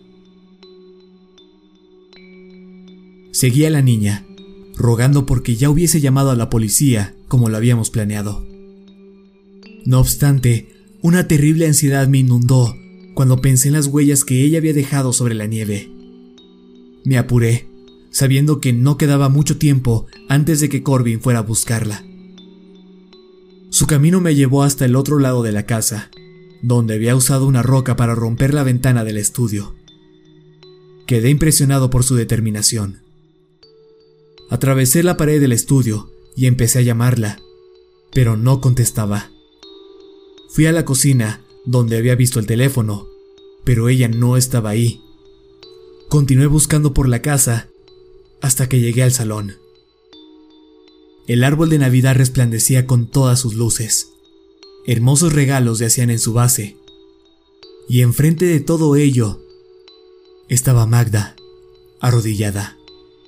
Seguía a la niña, rogando porque ya hubiese llamado a la policía como lo habíamos planeado. No obstante, una terrible ansiedad me inundó cuando pensé en las huellas que ella había dejado sobre la nieve. Me apuré, sabiendo que no quedaba mucho tiempo antes de que Corbin fuera a buscarla. Su camino me llevó hasta el otro lado de la casa, donde había usado una roca para romper la ventana del estudio. Quedé impresionado por su determinación. Atravesé la pared del estudio y empecé a llamarla, pero no contestaba. Fui a la cocina, donde había visto el teléfono, pero ella no estaba ahí. Continué buscando por la casa hasta que llegué al salón. El árbol de Navidad resplandecía con todas sus luces. Hermosos regalos yacían en su base. Y enfrente de todo ello estaba Magda, arrodillada.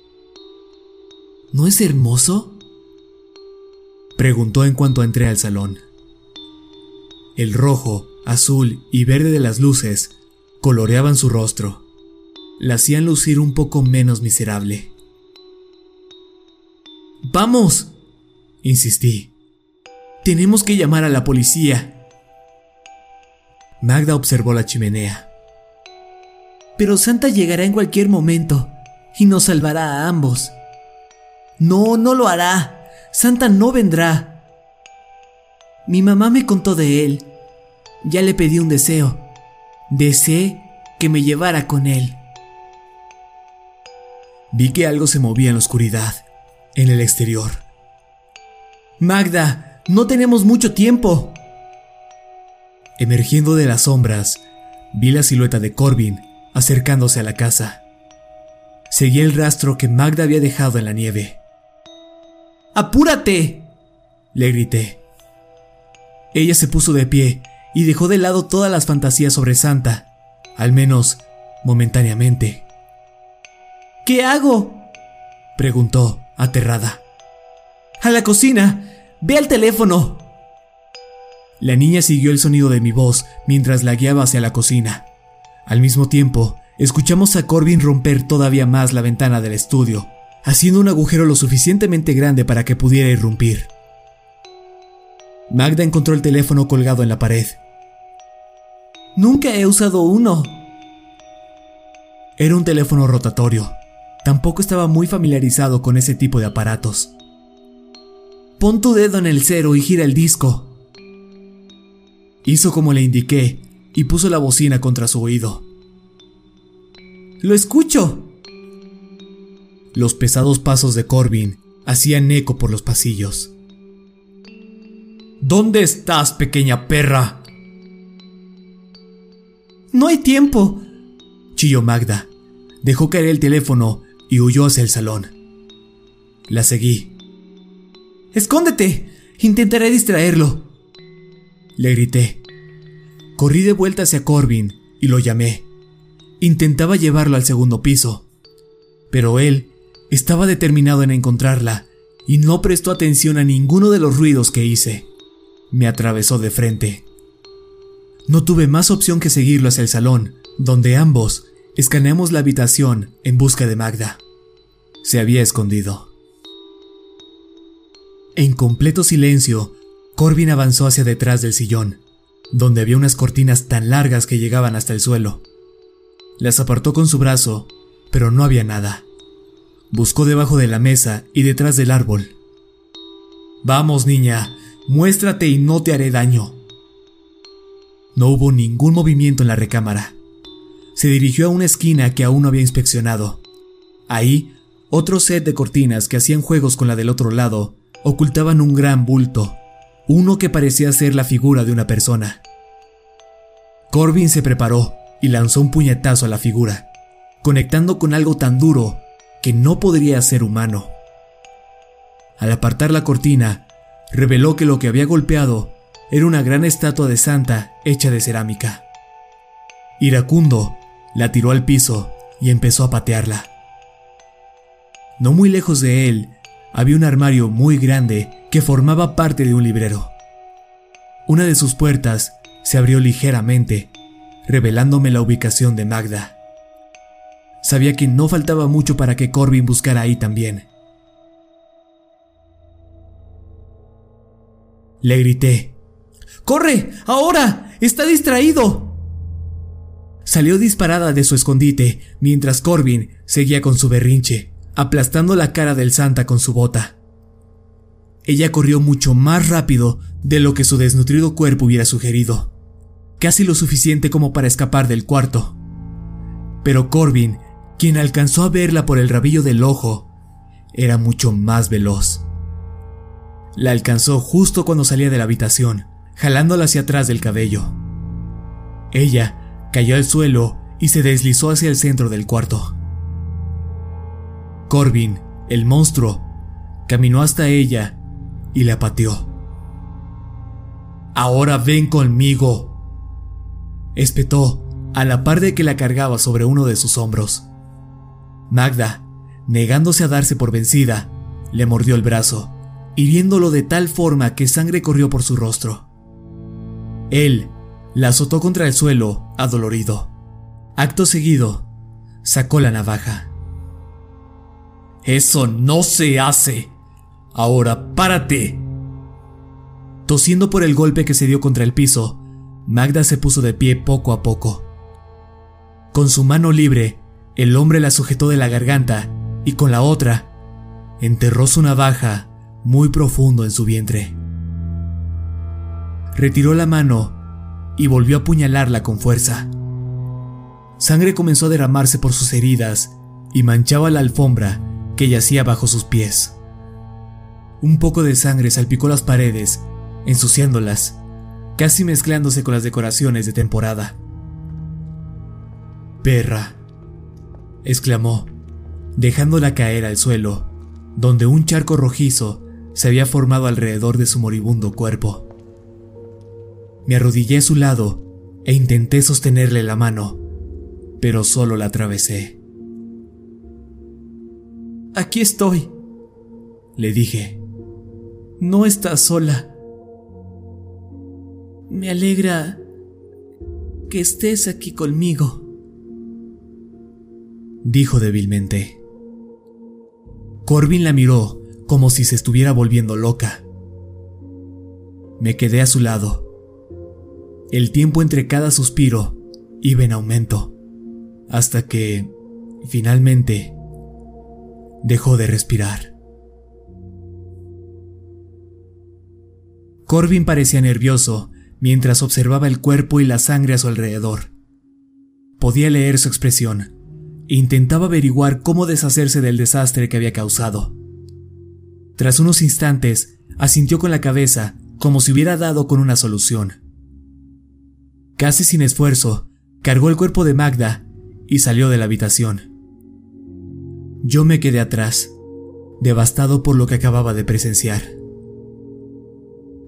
¿No es hermoso?, preguntó en cuanto entré al salón. El rojo, azul y verde de las luces coloreaban su rostro. La hacían lucir un poco menos miserable. ¡Vamos!, insistí. Tenemos que llamar a la policía. Magda observó la chimenea. Pero Santa llegará en cualquier momento y nos salvará a ambos. No, no lo hará. Santa no vendrá. Mi mamá me contó de él. Ya le pedí un deseo. Deseé que me llevara con él. Vi que algo se movía en la oscuridad, en el exterior. Magda, no tenemos mucho tiempo. Emergiendo de las sombras, vi la silueta de Corbin acercándose a la casa. Seguí el rastro que Magda había dejado en la nieve. ¡Apúrate!, le grité. Ella se puso de pie y dejó de lado todas las fantasías sobre Santa, al menos momentáneamente. ¿Qué hago?, preguntó, aterrada. ¡A la cocina! ¡Ve al teléfono! La niña siguió el sonido de mi voz mientras la guiaba hacia la cocina. Al mismo tiempo, escuchamos a Corbin romper todavía más la ventana del estudio, haciendo un agujero lo suficientemente grande para que pudiera irrumpir. Magda encontró el teléfono colgado en la pared. Nunca he usado uno. Era un teléfono rotatorio. Tampoco estaba muy familiarizado con ese tipo de aparatos. Pon tu dedo en el cero y gira el disco. Hizo como le indiqué y puso la bocina contra su oído. ¡Lo escucho! Los pesados pasos de Corbin hacían eco por los pasillos. ¿Dónde estás, pequeña perra? No hay tiempo, chilló Magda. Dejó caer el teléfono y huyó hacia el salón. La seguí. ¡Escóndete! Intentaré distraerlo. Le grité. Corrí de vuelta hacia Corbin y lo llamé. Intentaba llevarlo al segundo piso, pero él estaba determinado en encontrarla y no prestó atención a ninguno de los ruidos que hice. Me atravesó de frente. No tuve más opción que seguirlo hacia el salón, donde ambos escaneamos la habitación en busca de Magda. Se había escondido. En completo silencio, Corbin avanzó hacia detrás del sillón, donde había unas cortinas tan largas que llegaban hasta el suelo. Las apartó con su brazo, pero no había nada. Buscó debajo de la mesa y detrás del árbol. «Vamos, niña, muéstrate y no te haré daño». No hubo ningún movimiento en la recámara. Se dirigió a una esquina que aún no había inspeccionado. Ahí, otro set de cortinas que hacían juegos con la del otro lado ocultaban un gran bulto, uno que parecía ser la figura de una persona. Corbin se preparó y lanzó un puñetazo a la figura, conectando con algo tan duro que no podría ser humano. Al apartar la cortina, reveló que lo que había golpeado era una gran estatua de santa hecha de cerámica. Iracundo la tiró al piso y empezó a patearla. No muy lejos de él había un armario muy grande que formaba parte de un librero. Una de sus puertas se abrió ligeramente, revelándome la ubicación de Magda. Sabía que no faltaba mucho para que Corbin buscara ahí también. Le grité: ¡Corre! ¡Ahora! ¡Está distraído! Salió disparada de su escondite mientras Corbin seguía con su berrinche, aplastando la cara del santa con su bota. Ella corrió mucho más rápido de lo que su desnutrido cuerpo hubiera sugerido, casi lo suficiente como para escapar del cuarto. Pero Corbin, quien alcanzó a verla por el rabillo del ojo, era mucho más veloz. La alcanzó justo cuando salía de la habitación, jalándola hacia atrás del cabello. Ella cayó al suelo y se deslizó hacia el centro del cuarto. Corbin, el monstruo, caminó hasta ella y la pateó. «Ahora ven conmigo», espetó a la par de que la cargaba sobre uno de sus hombros. Magda, negándose a darse por vencida, le mordió el brazo, hiriéndolo de tal forma que sangre corrió por su rostro. Él la azotó contra el suelo, adolorido. Acto seguido, sacó la navaja. «Eso no se hace. Ahora párate». Tosiendo por el golpe que se dio contra el piso, Magda se puso de pie poco a poco. Con su mano libre, el hombre la sujetó de la garganta y con la otra enterró su navaja muy profundo en su vientre. Retiró la mano y volvió a apuñalarla con fuerza. Sangre comenzó a derramarse por sus heridas y manchaba la alfombra que yacía bajo sus pies. Un poco de sangre salpicó las paredes, ensuciándolas, casi mezclándose con las decoraciones de temporada. «Perra», exclamó, dejándola caer al suelo, donde un charco rojizo se había formado alrededor de su moribundo cuerpo. Me arrodillé a su lado e intenté sostenerle la mano, pero solo la atravesé. «Aquí estoy», le dije. «No estás sola. Me alegra que estés aquí conmigo», dijo débilmente. Corbin la miró como si se estuviera volviendo loca. Me quedé a su lado. El tiempo entre cada suspiro iba en aumento, hasta que, finalmente, dejó de respirar. Corbin parecía nervioso mientras observaba el cuerpo y la sangre a su alrededor. Podía leer su expresión e intentaba averiguar cómo deshacerse del desastre que había causado. Tras unos instantes, asintió con la cabeza como si hubiera dado con una solución. Casi sin esfuerzo, cargó el cuerpo de Magda y salió de la habitación. Yo me quedé atrás, devastado por lo que acababa de presenciar.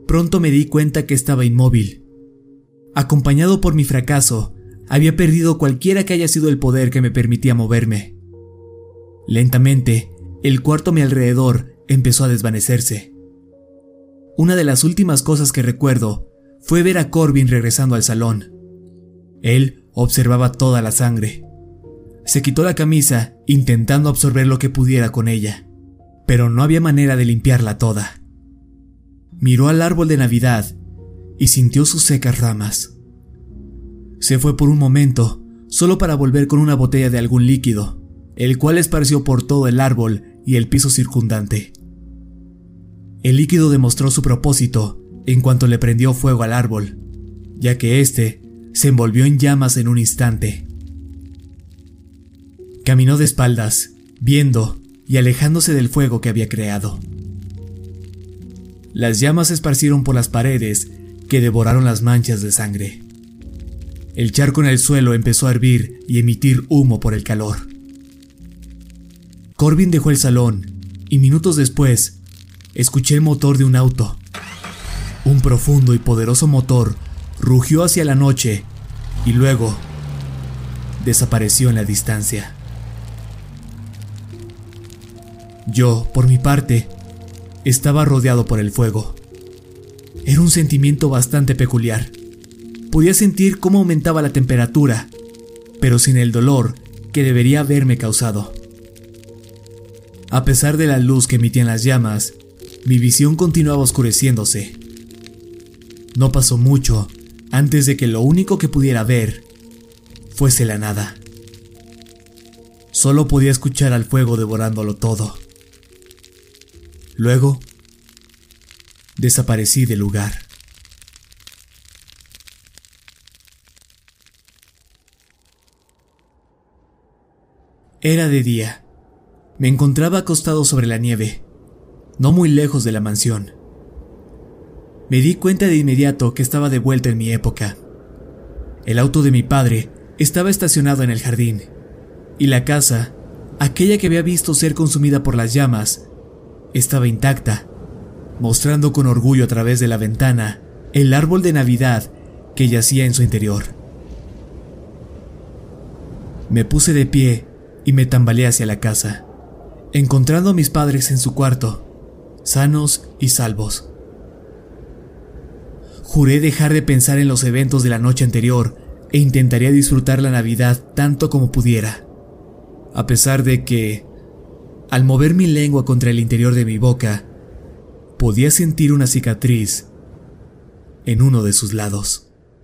pronto me di cuenta que estaba inmóvil. Acompañado por mi fracaso, había perdido cualquiera que haya sido el poder que me permitía moverme. Lentamente, el cuarto a mi alrededor empezó a desvanecerse. Una de las últimas cosas que recuerdo fue ver a Corbin regresando al salón. Él observaba toda la sangre. Se quitó la camisa intentando absorber lo que pudiera con ella, pero no había manera de limpiarla toda. Miró al árbol de Navidad y sintió sus secas ramas. Se fue por un momento, solo para volver con una botella de algún líquido, el cual esparció por todo el árbol y el piso circundante. El líquido demostró su propósito en cuanto le prendió fuego al árbol, ya que éste se envolvió en llamas en un instante. Caminó de espaldas, viendo y alejándose del fuego que había creado. Las llamas se esparcieron por las paredes que devoraron las manchas de sangre. El charco en el suelo empezó a hervir y emitir humo por el calor. Corbin dejó el salón y minutos después escuché el motor de un auto. Un profundo y poderoso motor rugió hacia la noche y luego desapareció en la distancia. Yo, por mi parte, estaba rodeado por el fuego. Era un sentimiento bastante peculiar. Podía sentir cómo aumentaba la temperatura, pero sin el dolor que debería haberme causado. A pesar de la luz que emitían las llamas, mi visión continuaba oscureciéndose. No pasó mucho antes de que lo único que pudiera ver fuese la nada. Solo podía escuchar al fuego devorándolo todo. Luego, desaparecí del lugar. Era de día. Me encontraba acostado sobre la nieve, no muy lejos de la mansión. Me di cuenta de inmediato que estaba de vuelta en mi época. El auto de mi padre estaba estacionado en el jardín, y la casa, aquella que había visto ser consumida por las llamas, estaba intacta, mostrando con orgullo a través de la ventana el árbol de Navidad que yacía en su interior. Me puse de pie y me tambaleé hacia la casa, encontrando a mis padres en su cuarto, sanos y salvos. Juré dejar de pensar en los eventos de la noche anterior e intentaría disfrutar la Navidad tanto como pudiera, a pesar de que, al mover mi lengua contra el interior de mi boca, podía sentir una cicatriz en uno de sus lados.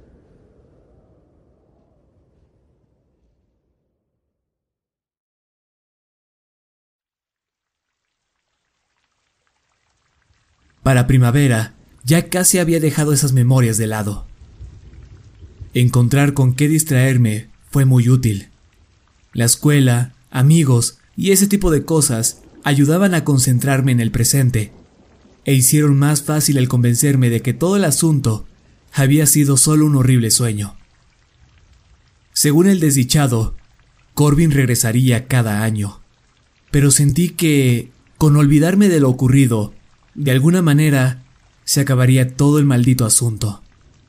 Para primavera, ya casi había dejado esas memorias de lado. Encontrar con qué distraerme fue muy útil. La escuela, amigos y ese tipo de cosas ayudaban a concentrarme en el presente, e hicieron más fácil el convencerme de que todo el asunto había sido solo un horrible sueño. Según el desdichado, Corbin regresaría cada año, pero sentí que, con olvidarme de lo ocurrido, de alguna manera se acabaría todo el maldito asunto.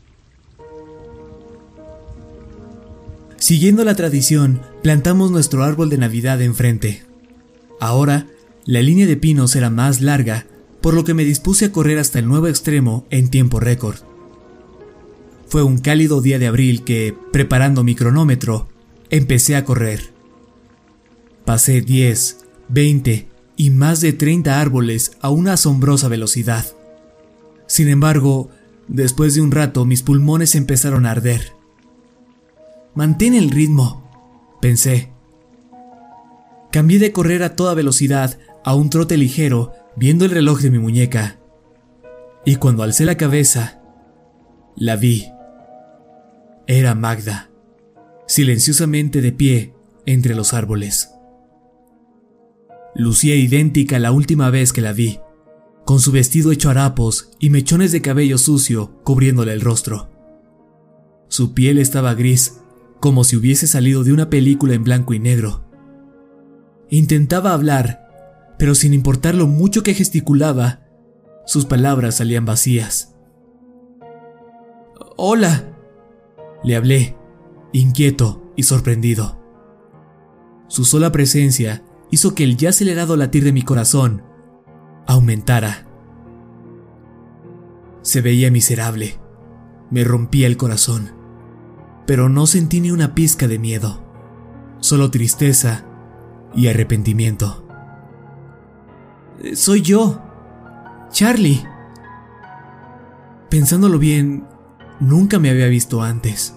Siguiendo la tradición, plantamos nuestro árbol de Navidad enfrente. Ahora, la línea de pinos era más larga, por lo que me dispuse a correr hasta el nuevo extremo en tiempo récord. Fue un cálido día de abril que, preparando mi cronómetro, empecé a correr. Pasé diez, veinte y más de treinta árboles a una asombrosa velocidad. Sin embargo, después de un rato mis pulmones empezaron a arder. «Mantén el ritmo», pensé. Cambié de correr a toda velocidad a un trote ligero, viendo el reloj de mi muñeca. Y cuando alcé la cabeza, la vi. Era Magda, silenciosamente de pie entre los árboles. Lucía idéntica a la última vez que la vi, con su vestido hecho harapos y mechones de cabello sucio cubriéndole el rostro. Su piel estaba gris, como si hubiese salido de una película en blanco y negro. Intentaba hablar, pero sin importar lo mucho que gesticulaba, sus palabras salían vacías. Hola. Le hablé, inquieto y sorprendido. Su sola presencia hizo que el ya acelerado latir de mi corazón aumentara. Se veía miserable. Me rompía el corazón. Pero no sentí ni una pizca de miedo. Solo tristeza y arrepentimiento. Soy yo, Charlie. Pensándolo bien, nunca me había visto antes.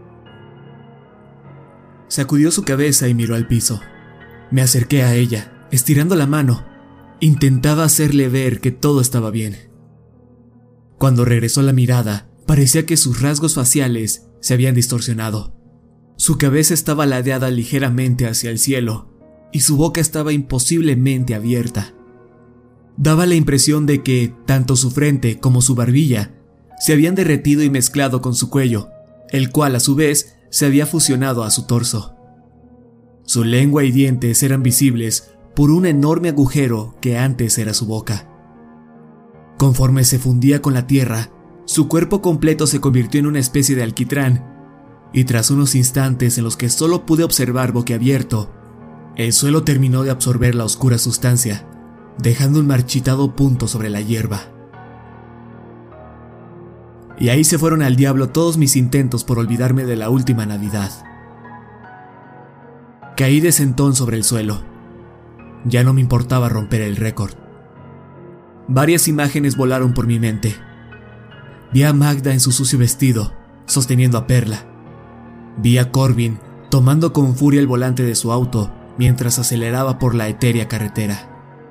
Sacudió su cabeza y miró al piso. Me acerqué a ella, estirando la mano. Intentaba hacerle ver que todo estaba bien. Cuando regresó la mirada, parecía que sus rasgos faciales se habían distorsionado. Su cabeza estaba ladeada ligeramente hacia el cielo y su boca estaba imposiblemente abierta. Daba la impresión de que tanto su frente como su barbilla se habían derretido y mezclado con su cuello, el cual a su vez se había fusionado a su torso. Su lengua y dientes eran visibles por un enorme agujero que antes era su boca. Conforme se fundía con la tierra, su cuerpo completo se convirtió en una especie de alquitrán, y tras unos instantes en los que solo pude observar boquiabierto, el suelo terminó de absorber la oscura sustancia, dejando un marchitado punto sobre la hierba. Y ahí se fueron al diablo todos mis intentos por olvidarme de la última Navidad. Caí de sentón sobre el suelo. Ya no me importaba romper el récord. Varias imágenes volaron por mi mente. Vi a Magda en su sucio vestido, sosteniendo a Perla. Vi a Corbin tomando con furia el volante de su auto mientras aceleraba por la etérea carretera.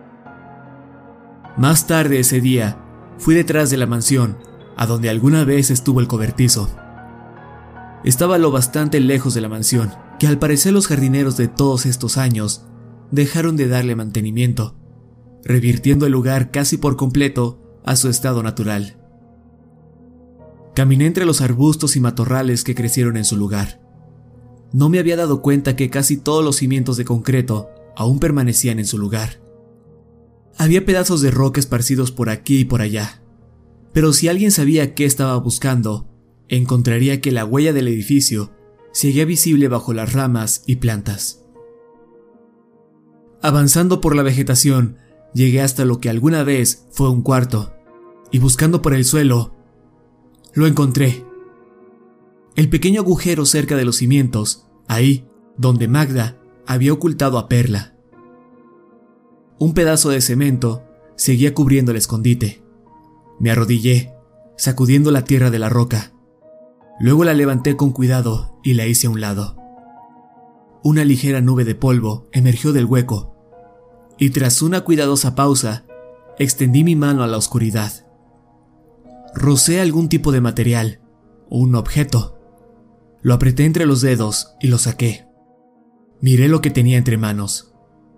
Más tarde ese día, fui detrás de la mansión, a donde alguna vez estuvo el cobertizo. Estaba lo bastante lejos de la mansión, que al parecer los jardineros de todos estos años dejaron de darle mantenimiento, revirtiendo el lugar casi por completo a su estado natural. Caminé entre los arbustos y matorrales que crecieron en su lugar. No me había dado cuenta que casi todos los cimientos de concreto aún permanecían en su lugar. Había pedazos de roca esparcidos por aquí y por allá, pero si alguien sabía qué estaba buscando, encontraría que la huella del edificio seguía visible bajo las ramas y plantas. Avanzando por la vegetación, llegué hasta lo que alguna vez fue un cuarto, y buscando por el suelo, lo encontré. El pequeño agujero cerca de los cimientos, ahí donde Magda había ocultado a Perla. Un pedazo de cemento seguía cubriendo el escondite. Me arrodillé, sacudiendo la tierra de la roca. Luego la levanté con cuidado y la hice a un lado. Una ligera nube de polvo emergió del hueco, y tras una cuidadosa pausa, extendí mi mano a la oscuridad. Rocé algún tipo de material, un objeto. Lo apreté entre los dedos y lo saqué. Miré lo que tenía entre manos.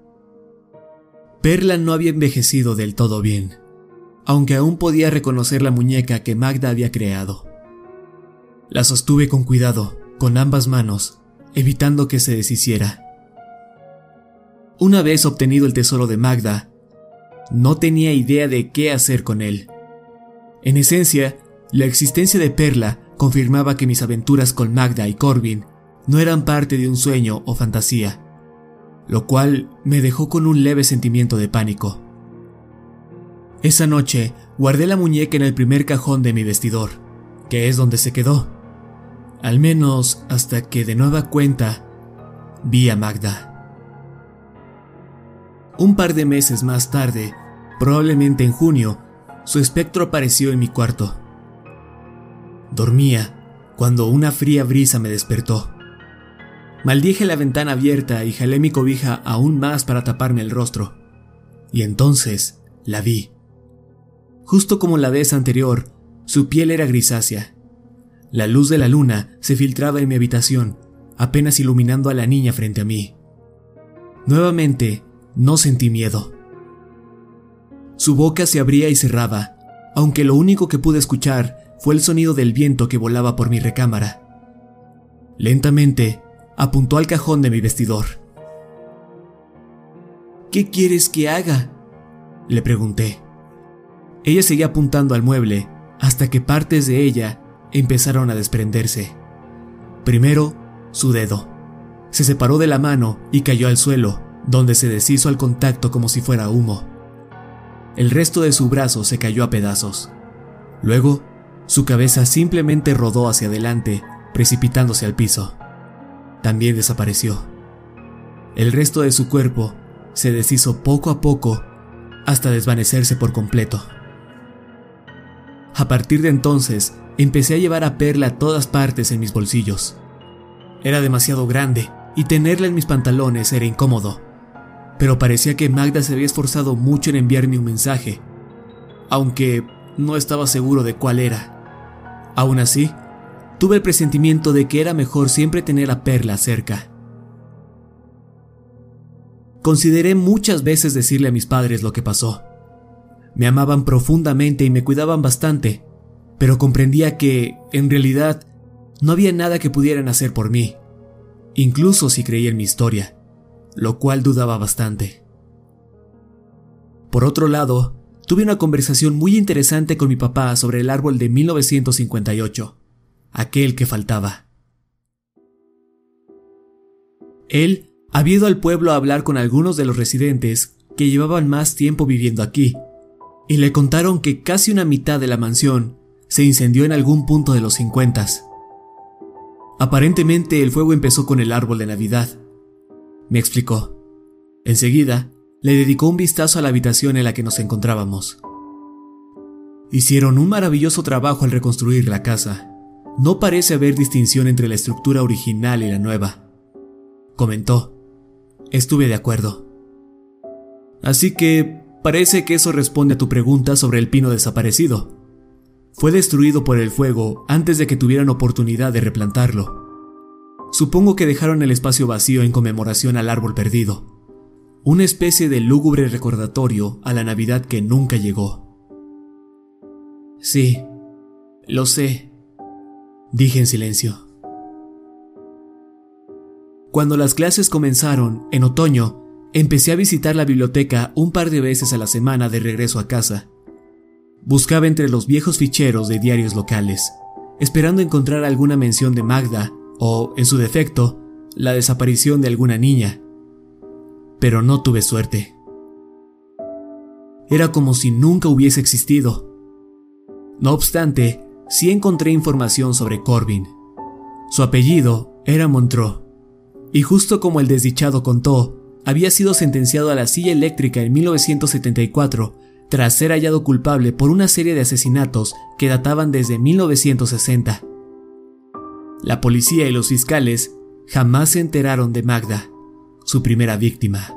Perla no había envejecido del todo bien, aunque aún podía reconocer la muñeca que Magda había creado. La sostuve con cuidado, con ambas manos, evitando que se deshiciera. Una vez obtenido el tesoro de Magda, no tenía idea de qué hacer con él. En esencia, la existencia de Perla confirmaba que mis aventuras con Magda y Corbin no eran parte de un sueño o fantasía, lo cual me dejó con un leve sentimiento de pánico. Esa noche guardé la muñeca en el primer cajón de mi vestidor, que es donde se quedó, al menos hasta que de nueva cuenta vi a Magda. Un par de meses más tarde, probablemente en junio, su espectro apareció en mi cuarto. Dormía cuando una fría brisa me despertó. Maldije la ventana abierta y jalé mi cobija aún más para taparme el rostro. Y entonces la vi. Justo como la vez anterior, su piel era grisácea. La luz de la luna se filtraba en mi habitación, apenas iluminando a la niña frente a mí. Nuevamente, no sentí miedo. Su boca se abría y cerraba, aunque lo único que pude escuchar fue el sonido del viento que volaba por mi recámara. Lentamente, apuntó al cajón de mi vestidor. ¿Qué quieres que haga?, le pregunté. Ella seguía apuntando al mueble hasta que partes de ella empezaron a desprenderse. Primero, su dedo. Se separó de la mano y cayó al suelo, donde se deshizo al contacto como si fuera humo. El resto de su brazo se cayó a pedazos. Luego, su cabeza simplemente rodó hacia adelante, precipitándose al piso. También desapareció. El resto de su cuerpo se deshizo poco a poco hasta desvanecerse por completo. A partir de entonces, empecé a llevar a Perla a todas partes en mis bolsillos. Era demasiado grande y tenerla en mis pantalones era incómodo, pero parecía que Magda se había esforzado mucho en enviarme un mensaje, aunque no estaba seguro de cuál era. Aún así, tuve el presentimiento de que era mejor siempre tener a Perla cerca. Consideré muchas veces decirle a mis padres lo que pasó. Me amaban profundamente y me cuidaban bastante, pero comprendía que, en realidad, no había nada que pudieran hacer por mí, incluso si creía en mi historia, lo cual dudaba bastante. Por otro lado, tuve una conversación muy interesante con mi papá sobre el árbol de mil novecientos cincuenta y ocho, aquel que faltaba. Él había ido al pueblo a hablar con algunos de los residentes que llevaban más tiempo viviendo aquí, y le contaron que casi una mitad de la mansión se incendió en algún punto de los cincuentas. Aparentemente el fuego empezó con el árbol de Navidad, me explicó. Enseguida, le dedicó un vistazo a la habitación en la que nos encontrábamos. Hicieron un maravilloso trabajo al reconstruir la casa. No parece haber distinción entre la estructura original y la nueva, comentó. Estuve de acuerdo. Así que parece que eso responde a tu pregunta sobre el pino desaparecido. Fue destruido por el fuego antes de que tuvieran oportunidad de replantarlo. Supongo que dejaron el espacio vacío en conmemoración al árbol perdido, una especie de lúgubre recordatorio a la Navidad que nunca llegó. Sí, lo sé, dije en silencio. Cuando las clases comenzaron, en otoño, empecé a visitar la biblioteca un par de veces a la semana de regreso a casa. Buscaba entre los viejos ficheros de diarios locales, esperando encontrar alguna mención de Magda o, en su defecto, la desaparición de alguna niña. Pero no tuve suerte. Era como si nunca hubiese existido. No obstante, sí encontré información sobre Corbin. Su apellido era Montreux, y justo como el desdichado contó, había sido sentenciado a la silla eléctrica en mil novecientos setenta y cuatro tras ser hallado culpable por una serie de asesinatos que databan desde mil novecientos sesenta. La policía y los fiscales jamás se enteraron de Magda, su primera víctima.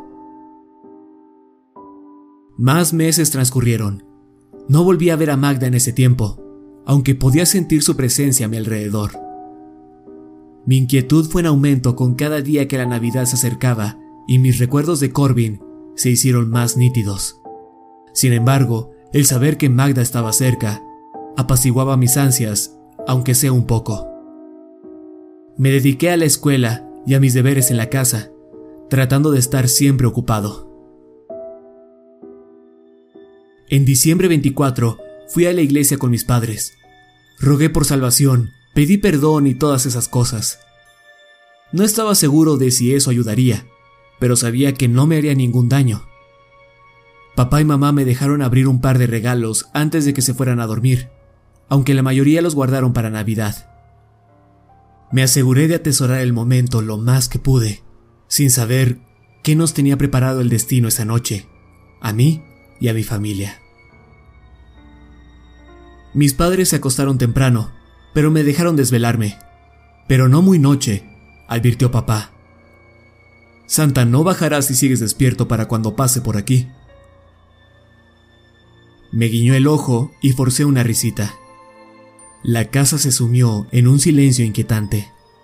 Más meses transcurrieron. No volví a ver a Magda en ese tiempo, aunque podía sentir su presencia a mi alrededor. Mi inquietud fue en aumento con cada día que la Navidad se acercaba y mis recuerdos de Corbin se hicieron más nítidos. Sin embargo, el saber que Magda estaba cerca apaciguaba mis ansias, aunque sea un poco. Me dediqué a la escuela y a mis deberes en la casa, tratando de estar siempre ocupado. En diciembre veinticuatro fui a la iglesia con mis padres. Rogué por salvación, pedí perdón y todas esas cosas. No estaba seguro de si eso ayudaría, pero sabía que no me haría ningún daño. Papá y mamá me dejaron abrir un par de regalos antes de que se fueran a dormir, aunque la mayoría los guardaron para Navidad. Me aseguré de atesorar el momento lo más que pude, sin saber qué nos tenía preparado el destino esa noche, a mí y a mi familia. Mis padres se acostaron temprano, pero me dejaron desvelarme. Pero no muy noche, advirtió papá. Santa no bajará si sigues despierto para cuando pase por aquí. Me guiñó el ojo y forcé una risita. La casa se sumió en un silencio inquietante.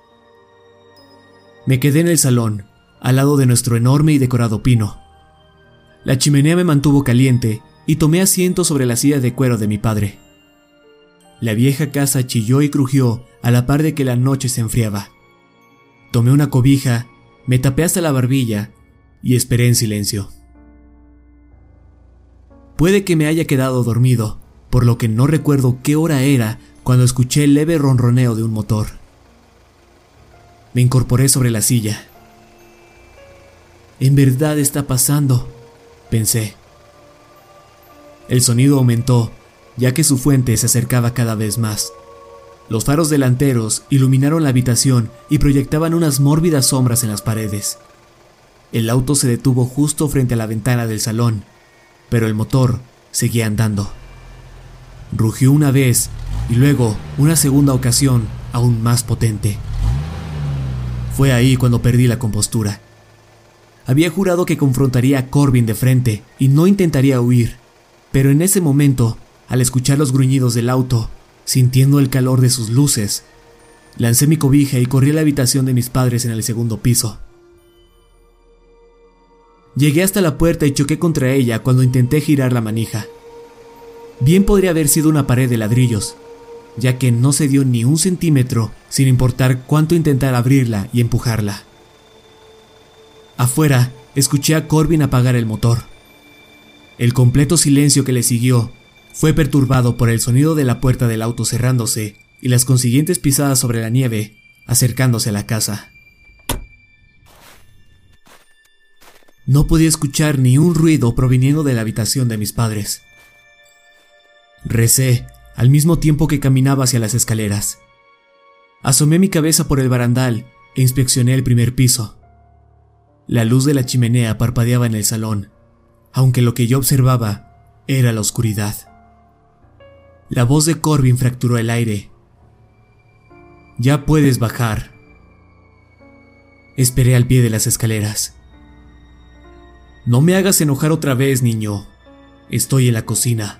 Me quedé en el salón, al lado de nuestro enorme y decorado pino. La chimenea me mantuvo caliente y tomé asiento sobre la silla de cuero de mi padre. La vieja casa chilló y crujió a la par de que la noche se enfriaba. Tomé una cobija, me tapé hasta la barbilla y esperé en silencio. Puede que me haya quedado dormido, por lo que no recuerdo qué hora era cuando escuché el leve ronroneo de un motor. Me incorporé sobre la silla. En verdad está pasando, pensé. El sonido aumentó, ya que su fuente se acercaba cada vez más. Los faros delanteros iluminaron la habitación y proyectaban unas mórbidas sombras en las paredes. El auto se detuvo justo frente a la ventana del salón, pero el motor seguía andando. Rugió una vez y luego una segunda ocasión aún más potente. Fue ahí cuando perdí la compostura. Había jurado que confrontaría a Corbin de frente y no intentaría huir, pero en ese momento, al escuchar los gruñidos del auto, sintiendo el calor de sus luces, lancé mi cobija y corrí a la habitación de mis padres en el segundo piso. Llegué hasta la puerta y choqué contra ella cuando intenté girar la manija. Bien podría haber sido una pared de ladrillos, ya que no se dio ni un centímetro sin importar cuánto intentara abrirla y empujarla. Afuera, escuché a Corbin apagar el motor. El completo silencio que le siguió fue perturbado por el sonido de la puerta del auto cerrándose y las consiguientes pisadas sobre la nieve acercándose a la casa. No podía escuchar ni un ruido proviniendo de la habitación de mis padres. Recé al mismo tiempo que caminaba hacia las escaleras. Asomé mi cabeza por el barandal e inspeccioné el primer piso. La luz de la chimenea parpadeaba en el salón, aunque lo que yo observaba era la oscuridad. La voz de Corbin fracturó el aire. «Ya puedes bajar». Esperé al pie de las escaleras. «No me hagas enojar otra vez, niño. Estoy en la cocina».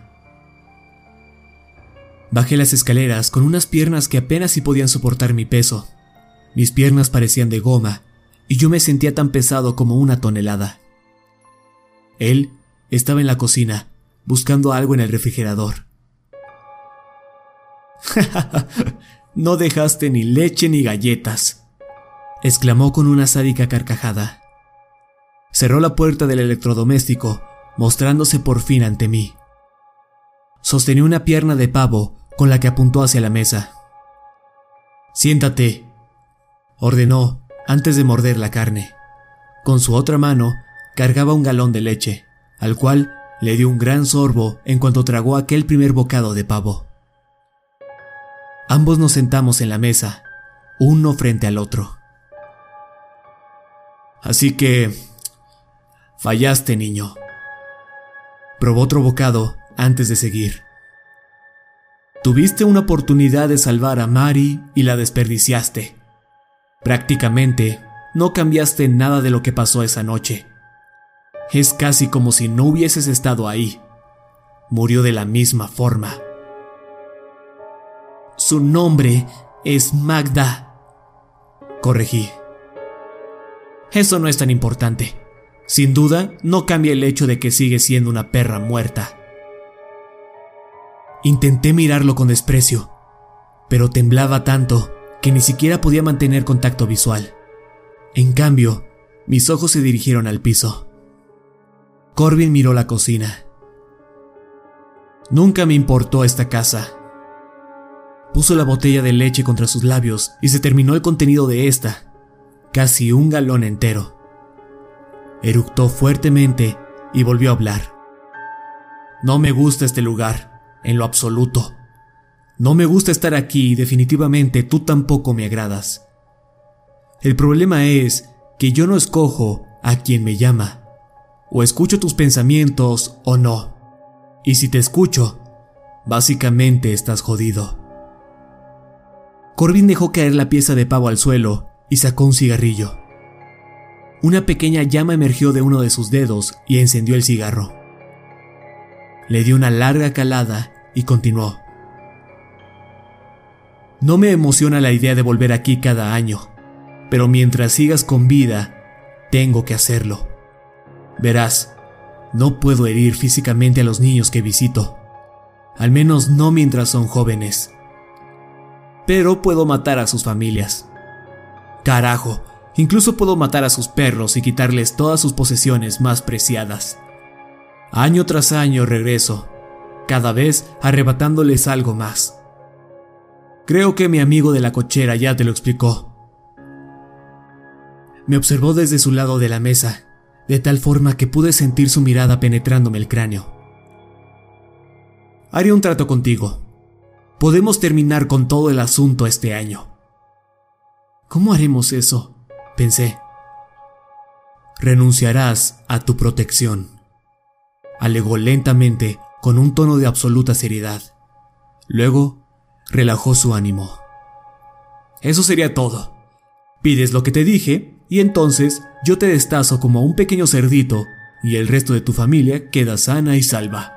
Bajé las escaleras con unas piernas que apenas si podían soportar mi peso. Mis piernas parecían de goma, y yo me sentía tan pesado como una tonelada. Él estaba en la cocina, buscando algo en el refrigerador. «No dejaste ni leche ni galletas», exclamó con una sádica carcajada. Cerró la puerta del electrodoméstico, mostrándose por fin ante mí. Sostenía una pierna de pavo con la que apuntó hacia la mesa. «Siéntate», ordenó antes de morder la carne. Con su otra mano cargaba un galón de leche, al cual le dio un gran sorbo en cuanto tragó aquel primer bocado de pavo. Ambos nos sentamos en la mesa, uno frente al otro. «Así que... fallaste, niño». Probó otro bocado antes de seguir. «Tuviste una oportunidad de salvar a Mary y la desperdiciaste. Prácticamente no cambiaste nada de lo que pasó esa noche. Es casi como si no hubieses estado ahí. Murió de la misma forma». «Su nombre es Magda», corregí. «Eso no es tan importante. Sin duda, no cambia el hecho de que sigue siendo una perra muerta». Intenté mirarlo con desprecio, pero temblaba tanto que ni siquiera podía mantener contacto visual. En cambio, mis ojos se dirigieron al piso. Corbin miró la cocina. «Nunca me importó esta casa». Puso la botella de leche contra sus labios y se terminó el contenido de esta, casi un galón entero. Eructó fuertemente y volvió a hablar. «No me gusta este lugar. En lo absoluto. No me gusta estar aquí y definitivamente tú tampoco me agradas. El problema es que yo no escojo a quien me llama. O escucho tus pensamientos o no. Y si te escucho, básicamente estás jodido». Corbin dejó caer la pieza de pavo al suelo y sacó un cigarrillo. Una pequeña llama emergió de uno de sus dedos y encendió el cigarro. Le dio una larga calada y continuó. «No me emociona la idea de volver aquí cada año, pero mientras sigas con vida, tengo que hacerlo. Verás, no puedo herir físicamente a los niños que visito, al menos no mientras son jóvenes. Pero puedo matar a sus familias. Carajo, incluso puedo matar a sus perros y quitarles todas sus posesiones más preciadas. Año tras año regreso, cada vez arrebatándoles algo más. Creo que mi amigo de la cochera ya te lo explicó. Me observó desde su lado de la mesa, de tal forma que pude sentir su mirada penetrándome el cráneo. Haré un trato contigo. Podemos terminar con todo el asunto este año. ¿Cómo haremos eso?, pensé. Renunciarás a tu protección, alegó lentamente con un tono de absoluta seriedad. Luego relajó su ánimo. Eso sería todo. Pides lo que te dije y entonces yo te destazo como un pequeño cerdito y el resto de tu familia queda sana y salva.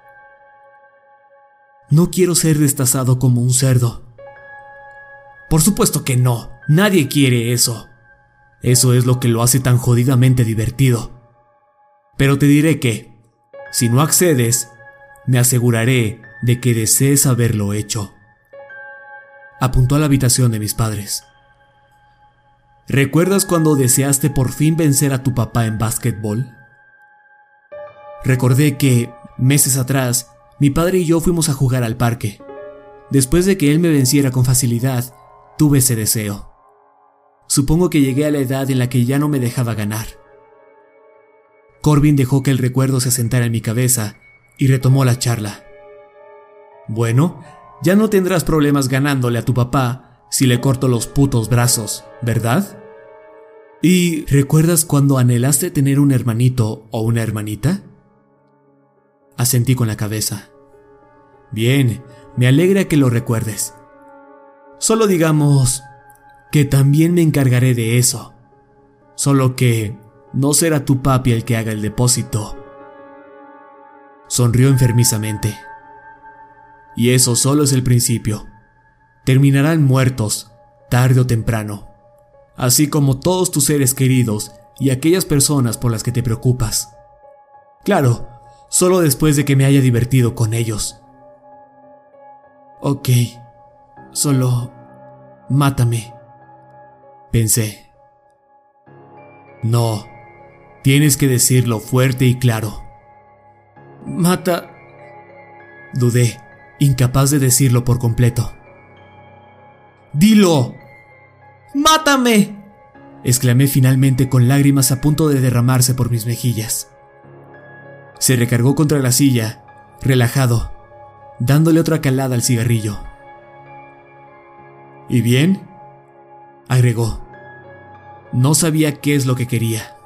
No quiero ser destazado como un cerdo. Por supuesto que no, nadie quiere eso. Eso es lo que lo hace tan jodidamente divertido. Pero te diré que, si no accedes, me aseguraré de que desees haberlo hecho. Apuntó a la habitación de mis padres. ¿Recuerdas cuando deseaste por fin vencer a tu papá en básquetbol? Recordé que, meses atrás, mi padre y yo fuimos a jugar al parque. Después de que él me venciera con facilidad, tuve ese deseo. Supongo que llegué a la edad en la que ya no me dejaba ganar. Corbin dejó que el recuerdo se asentara en mi cabeza y retomó la charla. Bueno, ya no tendrás problemas ganándole a tu papá si le corto los putos brazos, ¿verdad? ¿Y recuerdas cuando anhelaste tener un hermanito o una hermanita? Asentí con la cabeza. Bien, me alegra que lo recuerdes. Solo digamos que también me encargaré de eso. Solo que no será tu papi el que haga el depósito. Sonrió enfermizamente. Y eso solo es el principio. Terminarán muertos, tarde o temprano. Así como todos tus seres queridos y aquellas personas por las que te preocupas. Claro, solo después de que me haya divertido con ellos. Ok, solo mátame, pensé. No, tienes que decirlo fuerte y claro. Mata... Dudé, incapaz de decirlo por completo. ¡Dilo! ¡Mátame!, exclamé finalmente con lágrimas a punto de derramarse por mis mejillas. Se recargó contra la silla, relajado, dándole otra calada al cigarrillo. ¿Y bien?, agregó. No sabía qué es lo que quería.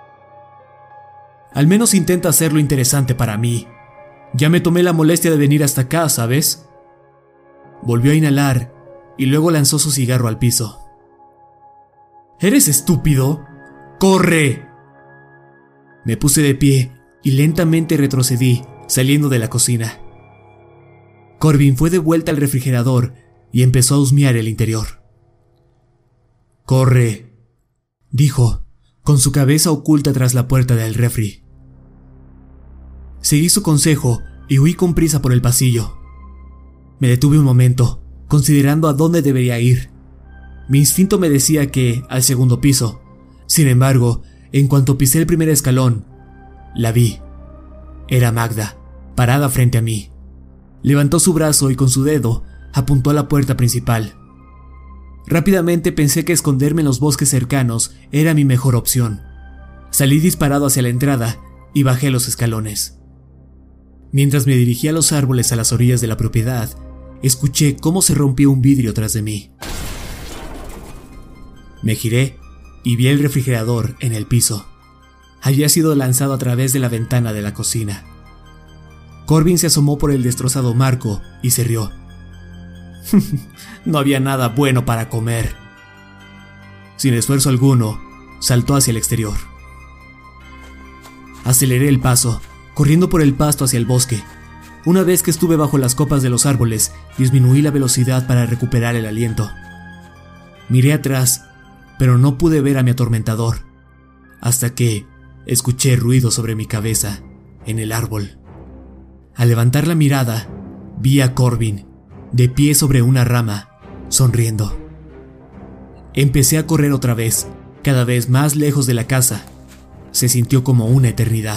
Al menos intenta hacerlo interesante para mí. Ya me tomé la molestia de venir hasta acá, ¿sabes? Volvió a inhalar y luego lanzó su cigarro al piso. ¿Eres estúpido? ¡Corre! Me puse de pie y lentamente retrocedí, saliendo de la cocina. Corbin fue de vuelta al refrigerador y empezó a husmear el interior. «Corre», dijo, con su cabeza oculta tras la puerta del refri. Seguí su consejo y huí con prisa por el pasillo. Me detuve un momento, considerando a dónde debería ir. Mi instinto me decía que al segundo piso. Sin embargo, en cuanto pisé el primer escalón, la vi. Era Magda, parada frente a mí. Levantó su brazo y con su dedo apuntó a la puerta principal. Rápidamente pensé que esconderme en los bosques cercanos era mi mejor opción. Salí disparado hacia la entrada y bajé los escalones. Mientras me dirigía a los árboles a las orillas de la propiedad, escuché cómo se rompió un vidrio tras de mí. Me giré y vi el refrigerador en el piso. Había sido lanzado a través de la ventana de la cocina. Corbin se asomó por el destrozado marco y se rió. No había nada bueno para comer. Sin esfuerzo alguno, saltó hacia el exterior. Aceleré el paso, corriendo por el pasto hacia el bosque. Una vez que estuve bajo las copas de los árboles, disminuí la velocidad para recuperar el aliento. Miré atrás, pero no pude ver a mi atormentador, hasta que escuché ruido sobre mi cabeza, en el árbol. Al levantar la mirada, vi a Corbin, de pie sobre una rama, sonriendo. Empecé a correr otra vez, cada vez más lejos de la casa. Se sintió como una eternidad.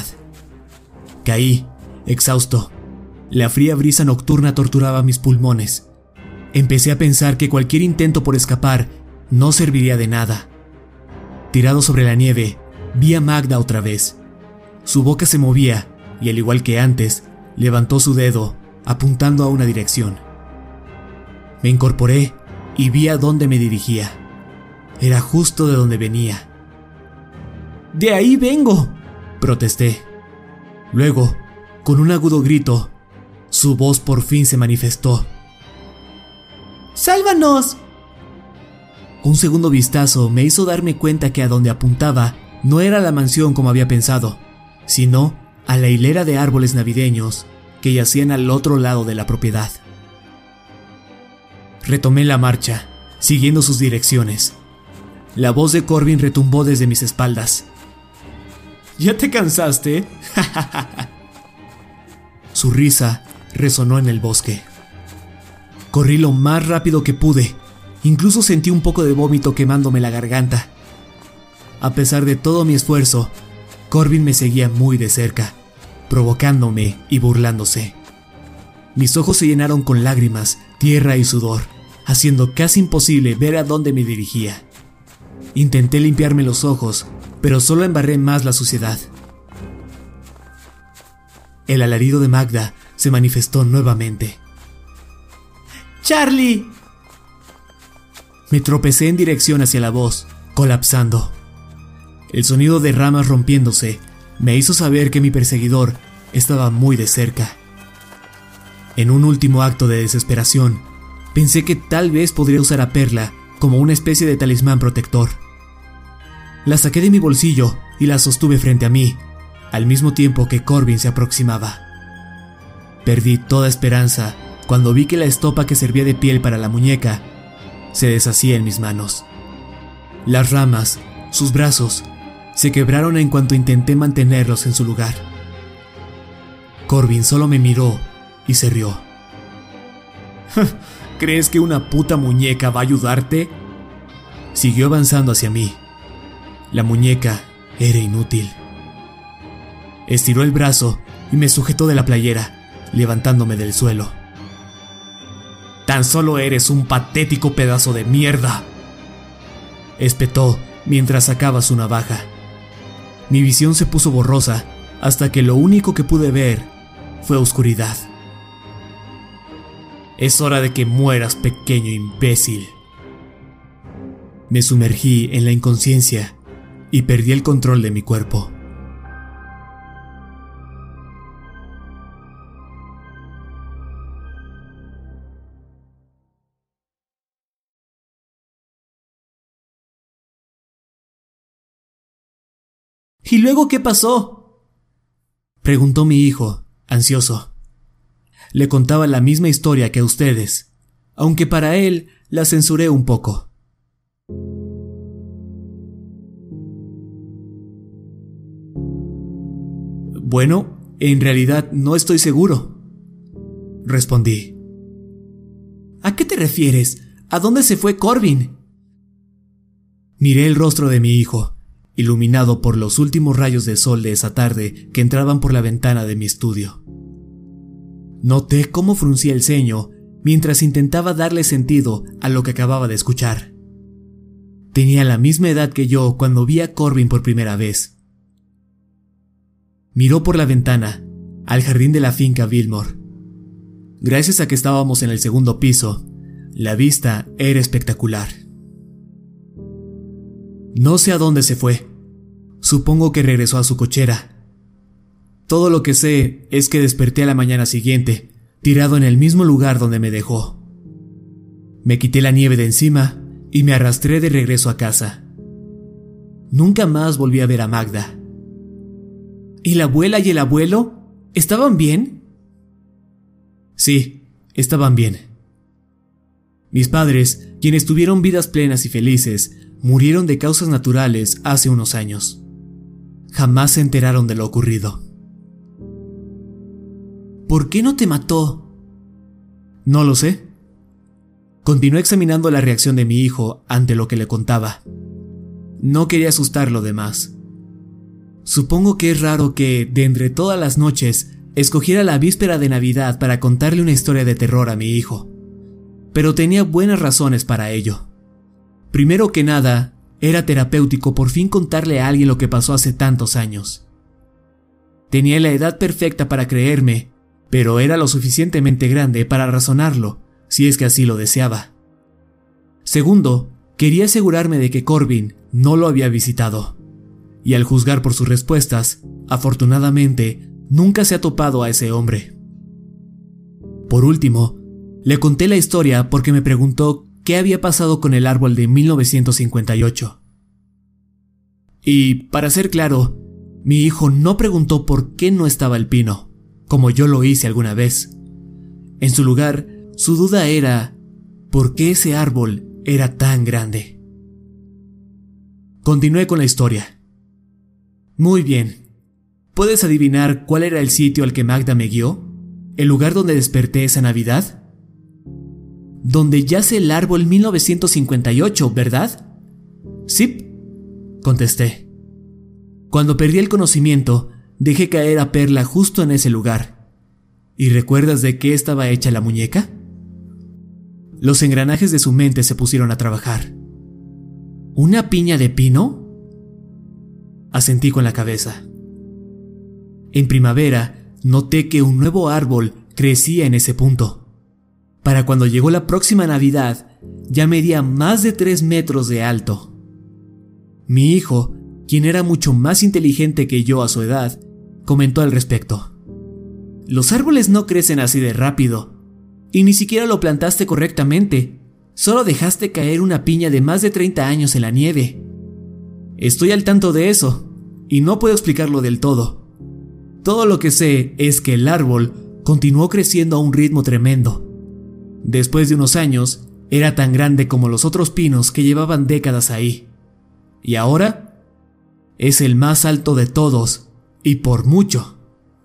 Caí, exhausto. La fría brisa nocturna torturaba mis pulmones. Empecé a pensar que cualquier intento por escapar no serviría de nada. Tirado sobre la nieve, vi a Magda otra vez. Su boca se movía y, al igual que antes, levantó su dedo, apuntando a una dirección. Me incorporé y vi a dónde me dirigía. Era justo de donde venía. ¡De ahí vengo!, protesté. Luego, con un agudo grito, su voz por fin se manifestó. ¡Sálvanos! Un segundo vistazo me hizo darme cuenta que a donde apuntaba no era la mansión como había pensado, sino a la hilera de árboles navideños que yacían al otro lado de la propiedad. Retomé la marcha, siguiendo sus direcciones. La voz de Corbin retumbó desde mis espaldas. ¿Ya te cansaste? Su risa resonó en el bosque. Corrí lo más rápido que pude. Incluso sentí un poco de vómito quemándome la garganta. A pesar de todo mi esfuerzo, Corbin me seguía muy de cerca, provocándome y burlándose. Mis ojos se llenaron con lágrimas, tierra y sudor, haciendo casi imposible ver a dónde me dirigía. Intenté limpiarme los ojos, pero solo embarré más la suciedad. El alarido de Magda se manifestó nuevamente. ¡Charlie! Me tropecé en dirección hacia la voz, colapsando. El sonido de ramas rompiéndose me hizo saber que mi perseguidor estaba muy de cerca. En un último acto de desesperación, pensé que tal vez podría usar a Perla como una especie de talismán protector. La saqué de mi bolsillo y la sostuve frente a mí, al mismo tiempo que Corbin se aproximaba. Perdí toda esperanza cuando vi que la estopa que servía de piel para la muñeca se deshacía en mis manos. Las ramas, sus brazos, se quebraron en cuanto intenté mantenerlos en su lugar. Corbin solo me miró y se rió. ¿Crees que una puta muñeca va a ayudarte? Siguió avanzando hacia mí. La muñeca era inútil. Estiró el brazo y me sujetó de la playera, levantándome del suelo. Tan solo eres un patético pedazo de mierda, espetó mientras sacaba su navaja. Mi visión se puso borrosa hasta que lo único que pude ver fue oscuridad. Es hora de que mueras, pequeño imbécil. Me sumergí en la inconsciencia y perdí el control de mi cuerpo. ¿Y luego qué pasó?, preguntó mi hijo, ansioso. Le contaba la misma historia que a ustedes, aunque para él la censuré un poco. Bueno, en realidad no estoy seguro, respondí. ¿A qué te refieres? ¿A dónde se fue Corbin? Miré el rostro de mi hijo, iluminado por los últimos rayos de sol de esa tarde que entraban por la ventana de mi estudio. Noté cómo fruncía el ceño mientras intentaba darle sentido a lo que acababa de escuchar. Tenía la misma edad que yo cuando vi a Corbin por primera vez. Miró por la ventana, al jardín de la finca Billmore. Gracias a que estábamos en el segundo piso, la vista era espectacular. No sé a dónde se fue. Supongo que regresó a su cochera. Todo lo que sé es que desperté a la mañana siguiente, tirado en el mismo lugar donde me dejó. Me quité la nieve de encima y me arrastré de regreso a casa. Nunca más volví a ver a Magda. ¿Y la abuela y el abuelo? ¿Estaban bien? Sí, estaban bien. Mis padres, quienes tuvieron vidas plenas y felices, murieron de causas naturales hace unos años. Jamás se enteraron de lo ocurrido. ¿Por qué no te mató? No lo sé. Continué examinando la reacción de mi hijo ante lo que le contaba. No quería asustarlo de más. Supongo que es raro que, de entre todas las noches, escogiera la víspera de Navidad para contarle una historia de terror a mi hijo. pero tenía buenas razones para ello. Primero que nada, era terapéutico por fin contarle a alguien lo que pasó hace tantos años. Tenía la edad perfecta para creerme, pero era lo suficientemente grande para razonarlo, si es que así lo deseaba. Segundo, quería asegurarme de que Corbin no lo había visitado, y al juzgar por sus respuestas, afortunadamente, nunca se ha topado a ese hombre. Por último, le conté la historia porque me preguntó qué había pasado con el árbol de mil novecientos cincuenta y ocho. Y, para ser claro, mi hijo no preguntó por qué no estaba el pino, como yo lo hice alguna vez. En su lugar, su duda era ¿por qué ese árbol era tan grande? Continué con la historia. Muy bien. ¿Puedes adivinar cuál era el sitio al que Magda me guió? ¿El lugar donde desperté esa Navidad? Donde yace el árbol mil novecientos cincuenta y ocho, ¿verdad? Sí, contesté. Cuando perdí el conocimiento, dejé caer a Perla justo en ese lugar. ¿Y recuerdas de qué estaba hecha la muñeca? Los engranajes de su mente se pusieron a trabajar. ¿Una piña de pino? Asentí con la cabeza. En primavera, noté que un nuevo árbol crecía en ese punto. Para cuando llegó la próxima Navidad, ya medía más de tres metros de alto. Mi hijo, quien era mucho más inteligente que yo a su edad, comentó al respecto. Los árboles no crecen así de rápido, y ni siquiera lo plantaste correctamente, solo dejaste caer una piña de más de treinta años en la nieve. Estoy al tanto de eso, y no puedo explicarlo del todo. Todo lo que sé es que el árbol continuó creciendo a un ritmo tremendo. Después de unos años, era tan grande como los otros pinos que llevaban décadas ahí. Y ahora, es el más alto de todos, y por mucho.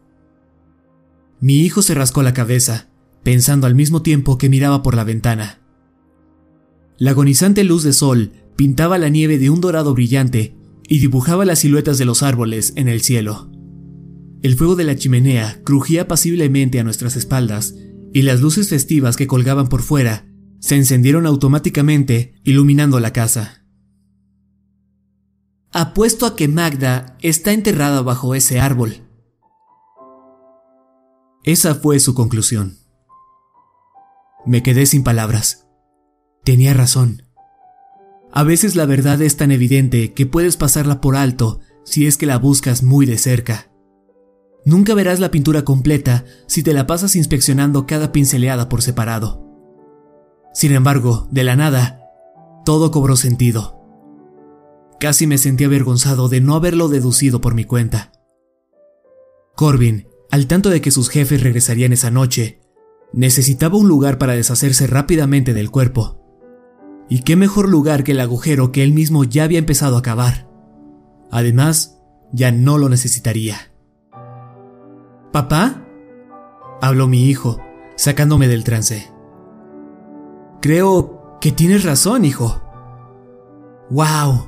Mi hijo se rascó la cabeza, pensando al mismo tiempo que miraba por la ventana. La agonizante luz de sol pintaba la nieve de un dorado brillante y dibujaba las siluetas de los árboles en el cielo. El fuego de la chimenea crujía apaciblemente a nuestras espaldas, y las luces festivas que colgaban por fuera se encendieron automáticamente, iluminando la casa. Apuesto a que Magda está enterrada bajo ese árbol. Esa fue su conclusión. Me quedé sin palabras. Tenía razón. A veces la verdad es tan evidente que puedes pasarla por alto si es que la buscas muy de cerca. Nunca verás la pintura completa si te la pasas inspeccionando cada pinceleada por separado. Sin embargo, de la nada, todo cobró sentido. Casi me sentí avergonzado de no haberlo deducido por mi cuenta. Corbin, al tanto de que sus jefes regresarían esa noche, necesitaba un lugar para deshacerse rápidamente del cuerpo. Y qué mejor lugar que el agujero que él mismo ya había empezado a cavar. Además, ya no lo necesitaría. ¿Papá? Habló mi hijo, sacándome del trance. Creo que tienes razón, hijo. ¡Wow!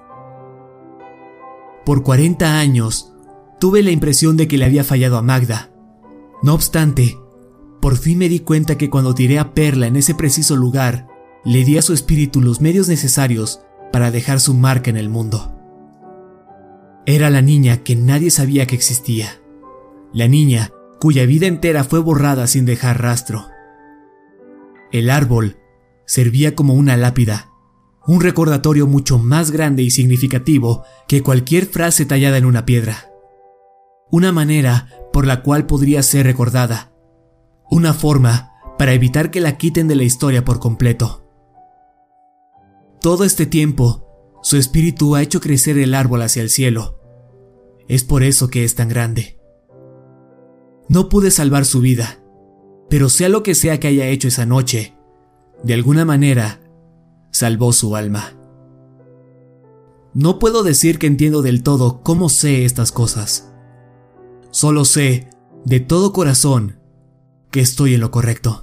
Por cuarenta años, tuve la impresión de que le había fallado a Magda. No obstante, por fin me di cuenta que cuando tiré a Perla en ese preciso lugar, le di a su espíritu los medios necesarios para dejar su marca en el mundo. Era la niña que nadie sabía que existía. La niña cuya vida entera fue borrada sin dejar rastro. El árbol servía como una lápida, un recordatorio mucho más grande y significativo que cualquier frase tallada en una piedra. Una manera por la cual podría ser recordada. Una forma para evitar que la quiten de la historia por completo. Todo este tiempo, su espíritu ha hecho crecer el árbol hacia el cielo. Es por eso que es tan grande. No pude salvar su vida, pero sea lo que sea que haya hecho esa noche, de alguna manera, salvó su alma. No puedo decir que entiendo del todo cómo sé estas cosas. Solo sé, de todo corazón, que estoy en lo correcto.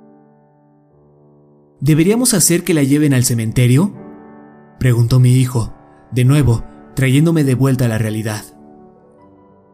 ¿Deberíamos hacer que la lleven al cementerio?, preguntó mi hijo, de nuevo, trayéndome de vuelta a la realidad.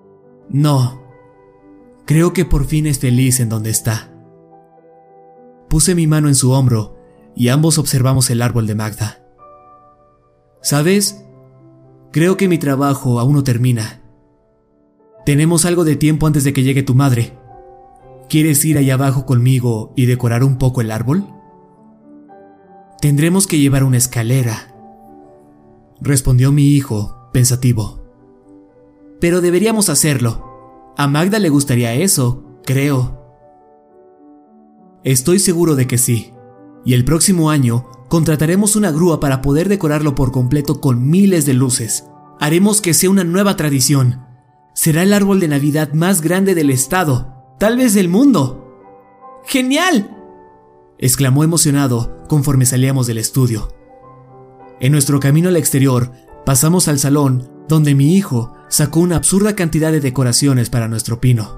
No. Creo que por fin es feliz en donde está. Puse mi mano en su hombro y ambos observamos el árbol de Magda. ¿Sabes? Creo que mi trabajo aún no termina. Tenemos algo de tiempo antes de que llegue tu madre. ¿Quieres ir allá abajo conmigo y decorar un poco el árbol? Tendremos que llevar una escalera, respondió mi hijo, pensativo. Pero deberíamos hacerlo. A Magda le gustaría eso, creo. Estoy seguro de que sí. Y el próximo año contrataremos una grúa para poder decorarlo por completo con miles de luces. Haremos que sea una nueva tradición. Será el árbol de Navidad más grande del estado, tal vez del mundo. ¡Genial!, exclamó emocionado conforme salíamos del estudio. En nuestro camino al exterior, pasamos al salón donde mi hijo sacó una absurda cantidad de decoraciones para nuestro pino.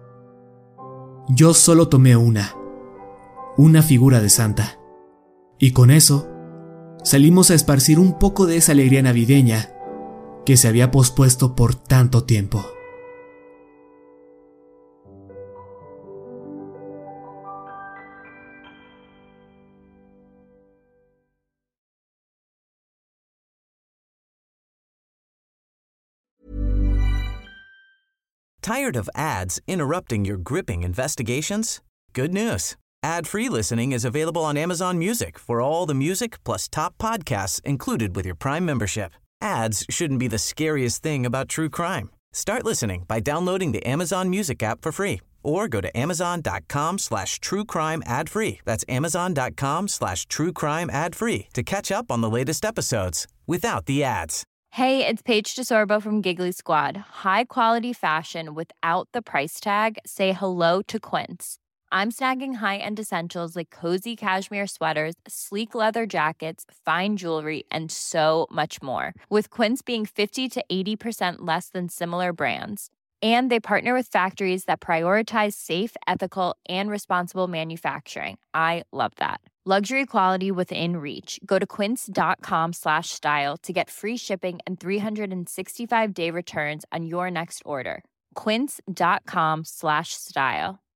Yo solo tomé una, una figura de Santa, y con eso salimos a esparcir un poco de esa alegría navideña que se había pospuesto por tanto tiempo. Tired of ads interrupting your gripping investigations? Good news. Ad-free listening is available on Amazon Music for all the music plus top podcasts included with your Prime membership. Ads shouldn't be the scariest thing about true crime. Start listening by downloading the Amazon Music app for free or go to amazon.com slash true crime ad free. That's amazon.com slash true crime ad free to catch up on the latest episodes without the ads. Hey, it's Paige DeSorbo from Giggly Squad. High quality fashion without the price tag. Say hello to Quince. I'm snagging high-end essentials like cozy cashmere sweaters, sleek leather jackets, fine jewelry, and so much more. With Quince being fifty to eighty percent less than similar brands. And they partner with factories that prioritize safe, ethical, and responsible manufacturing. I love that. Luxury quality within reach. Go to quince.com slash style to get free shipping and three sixty-five day returns on your next order. Quince.com slash style.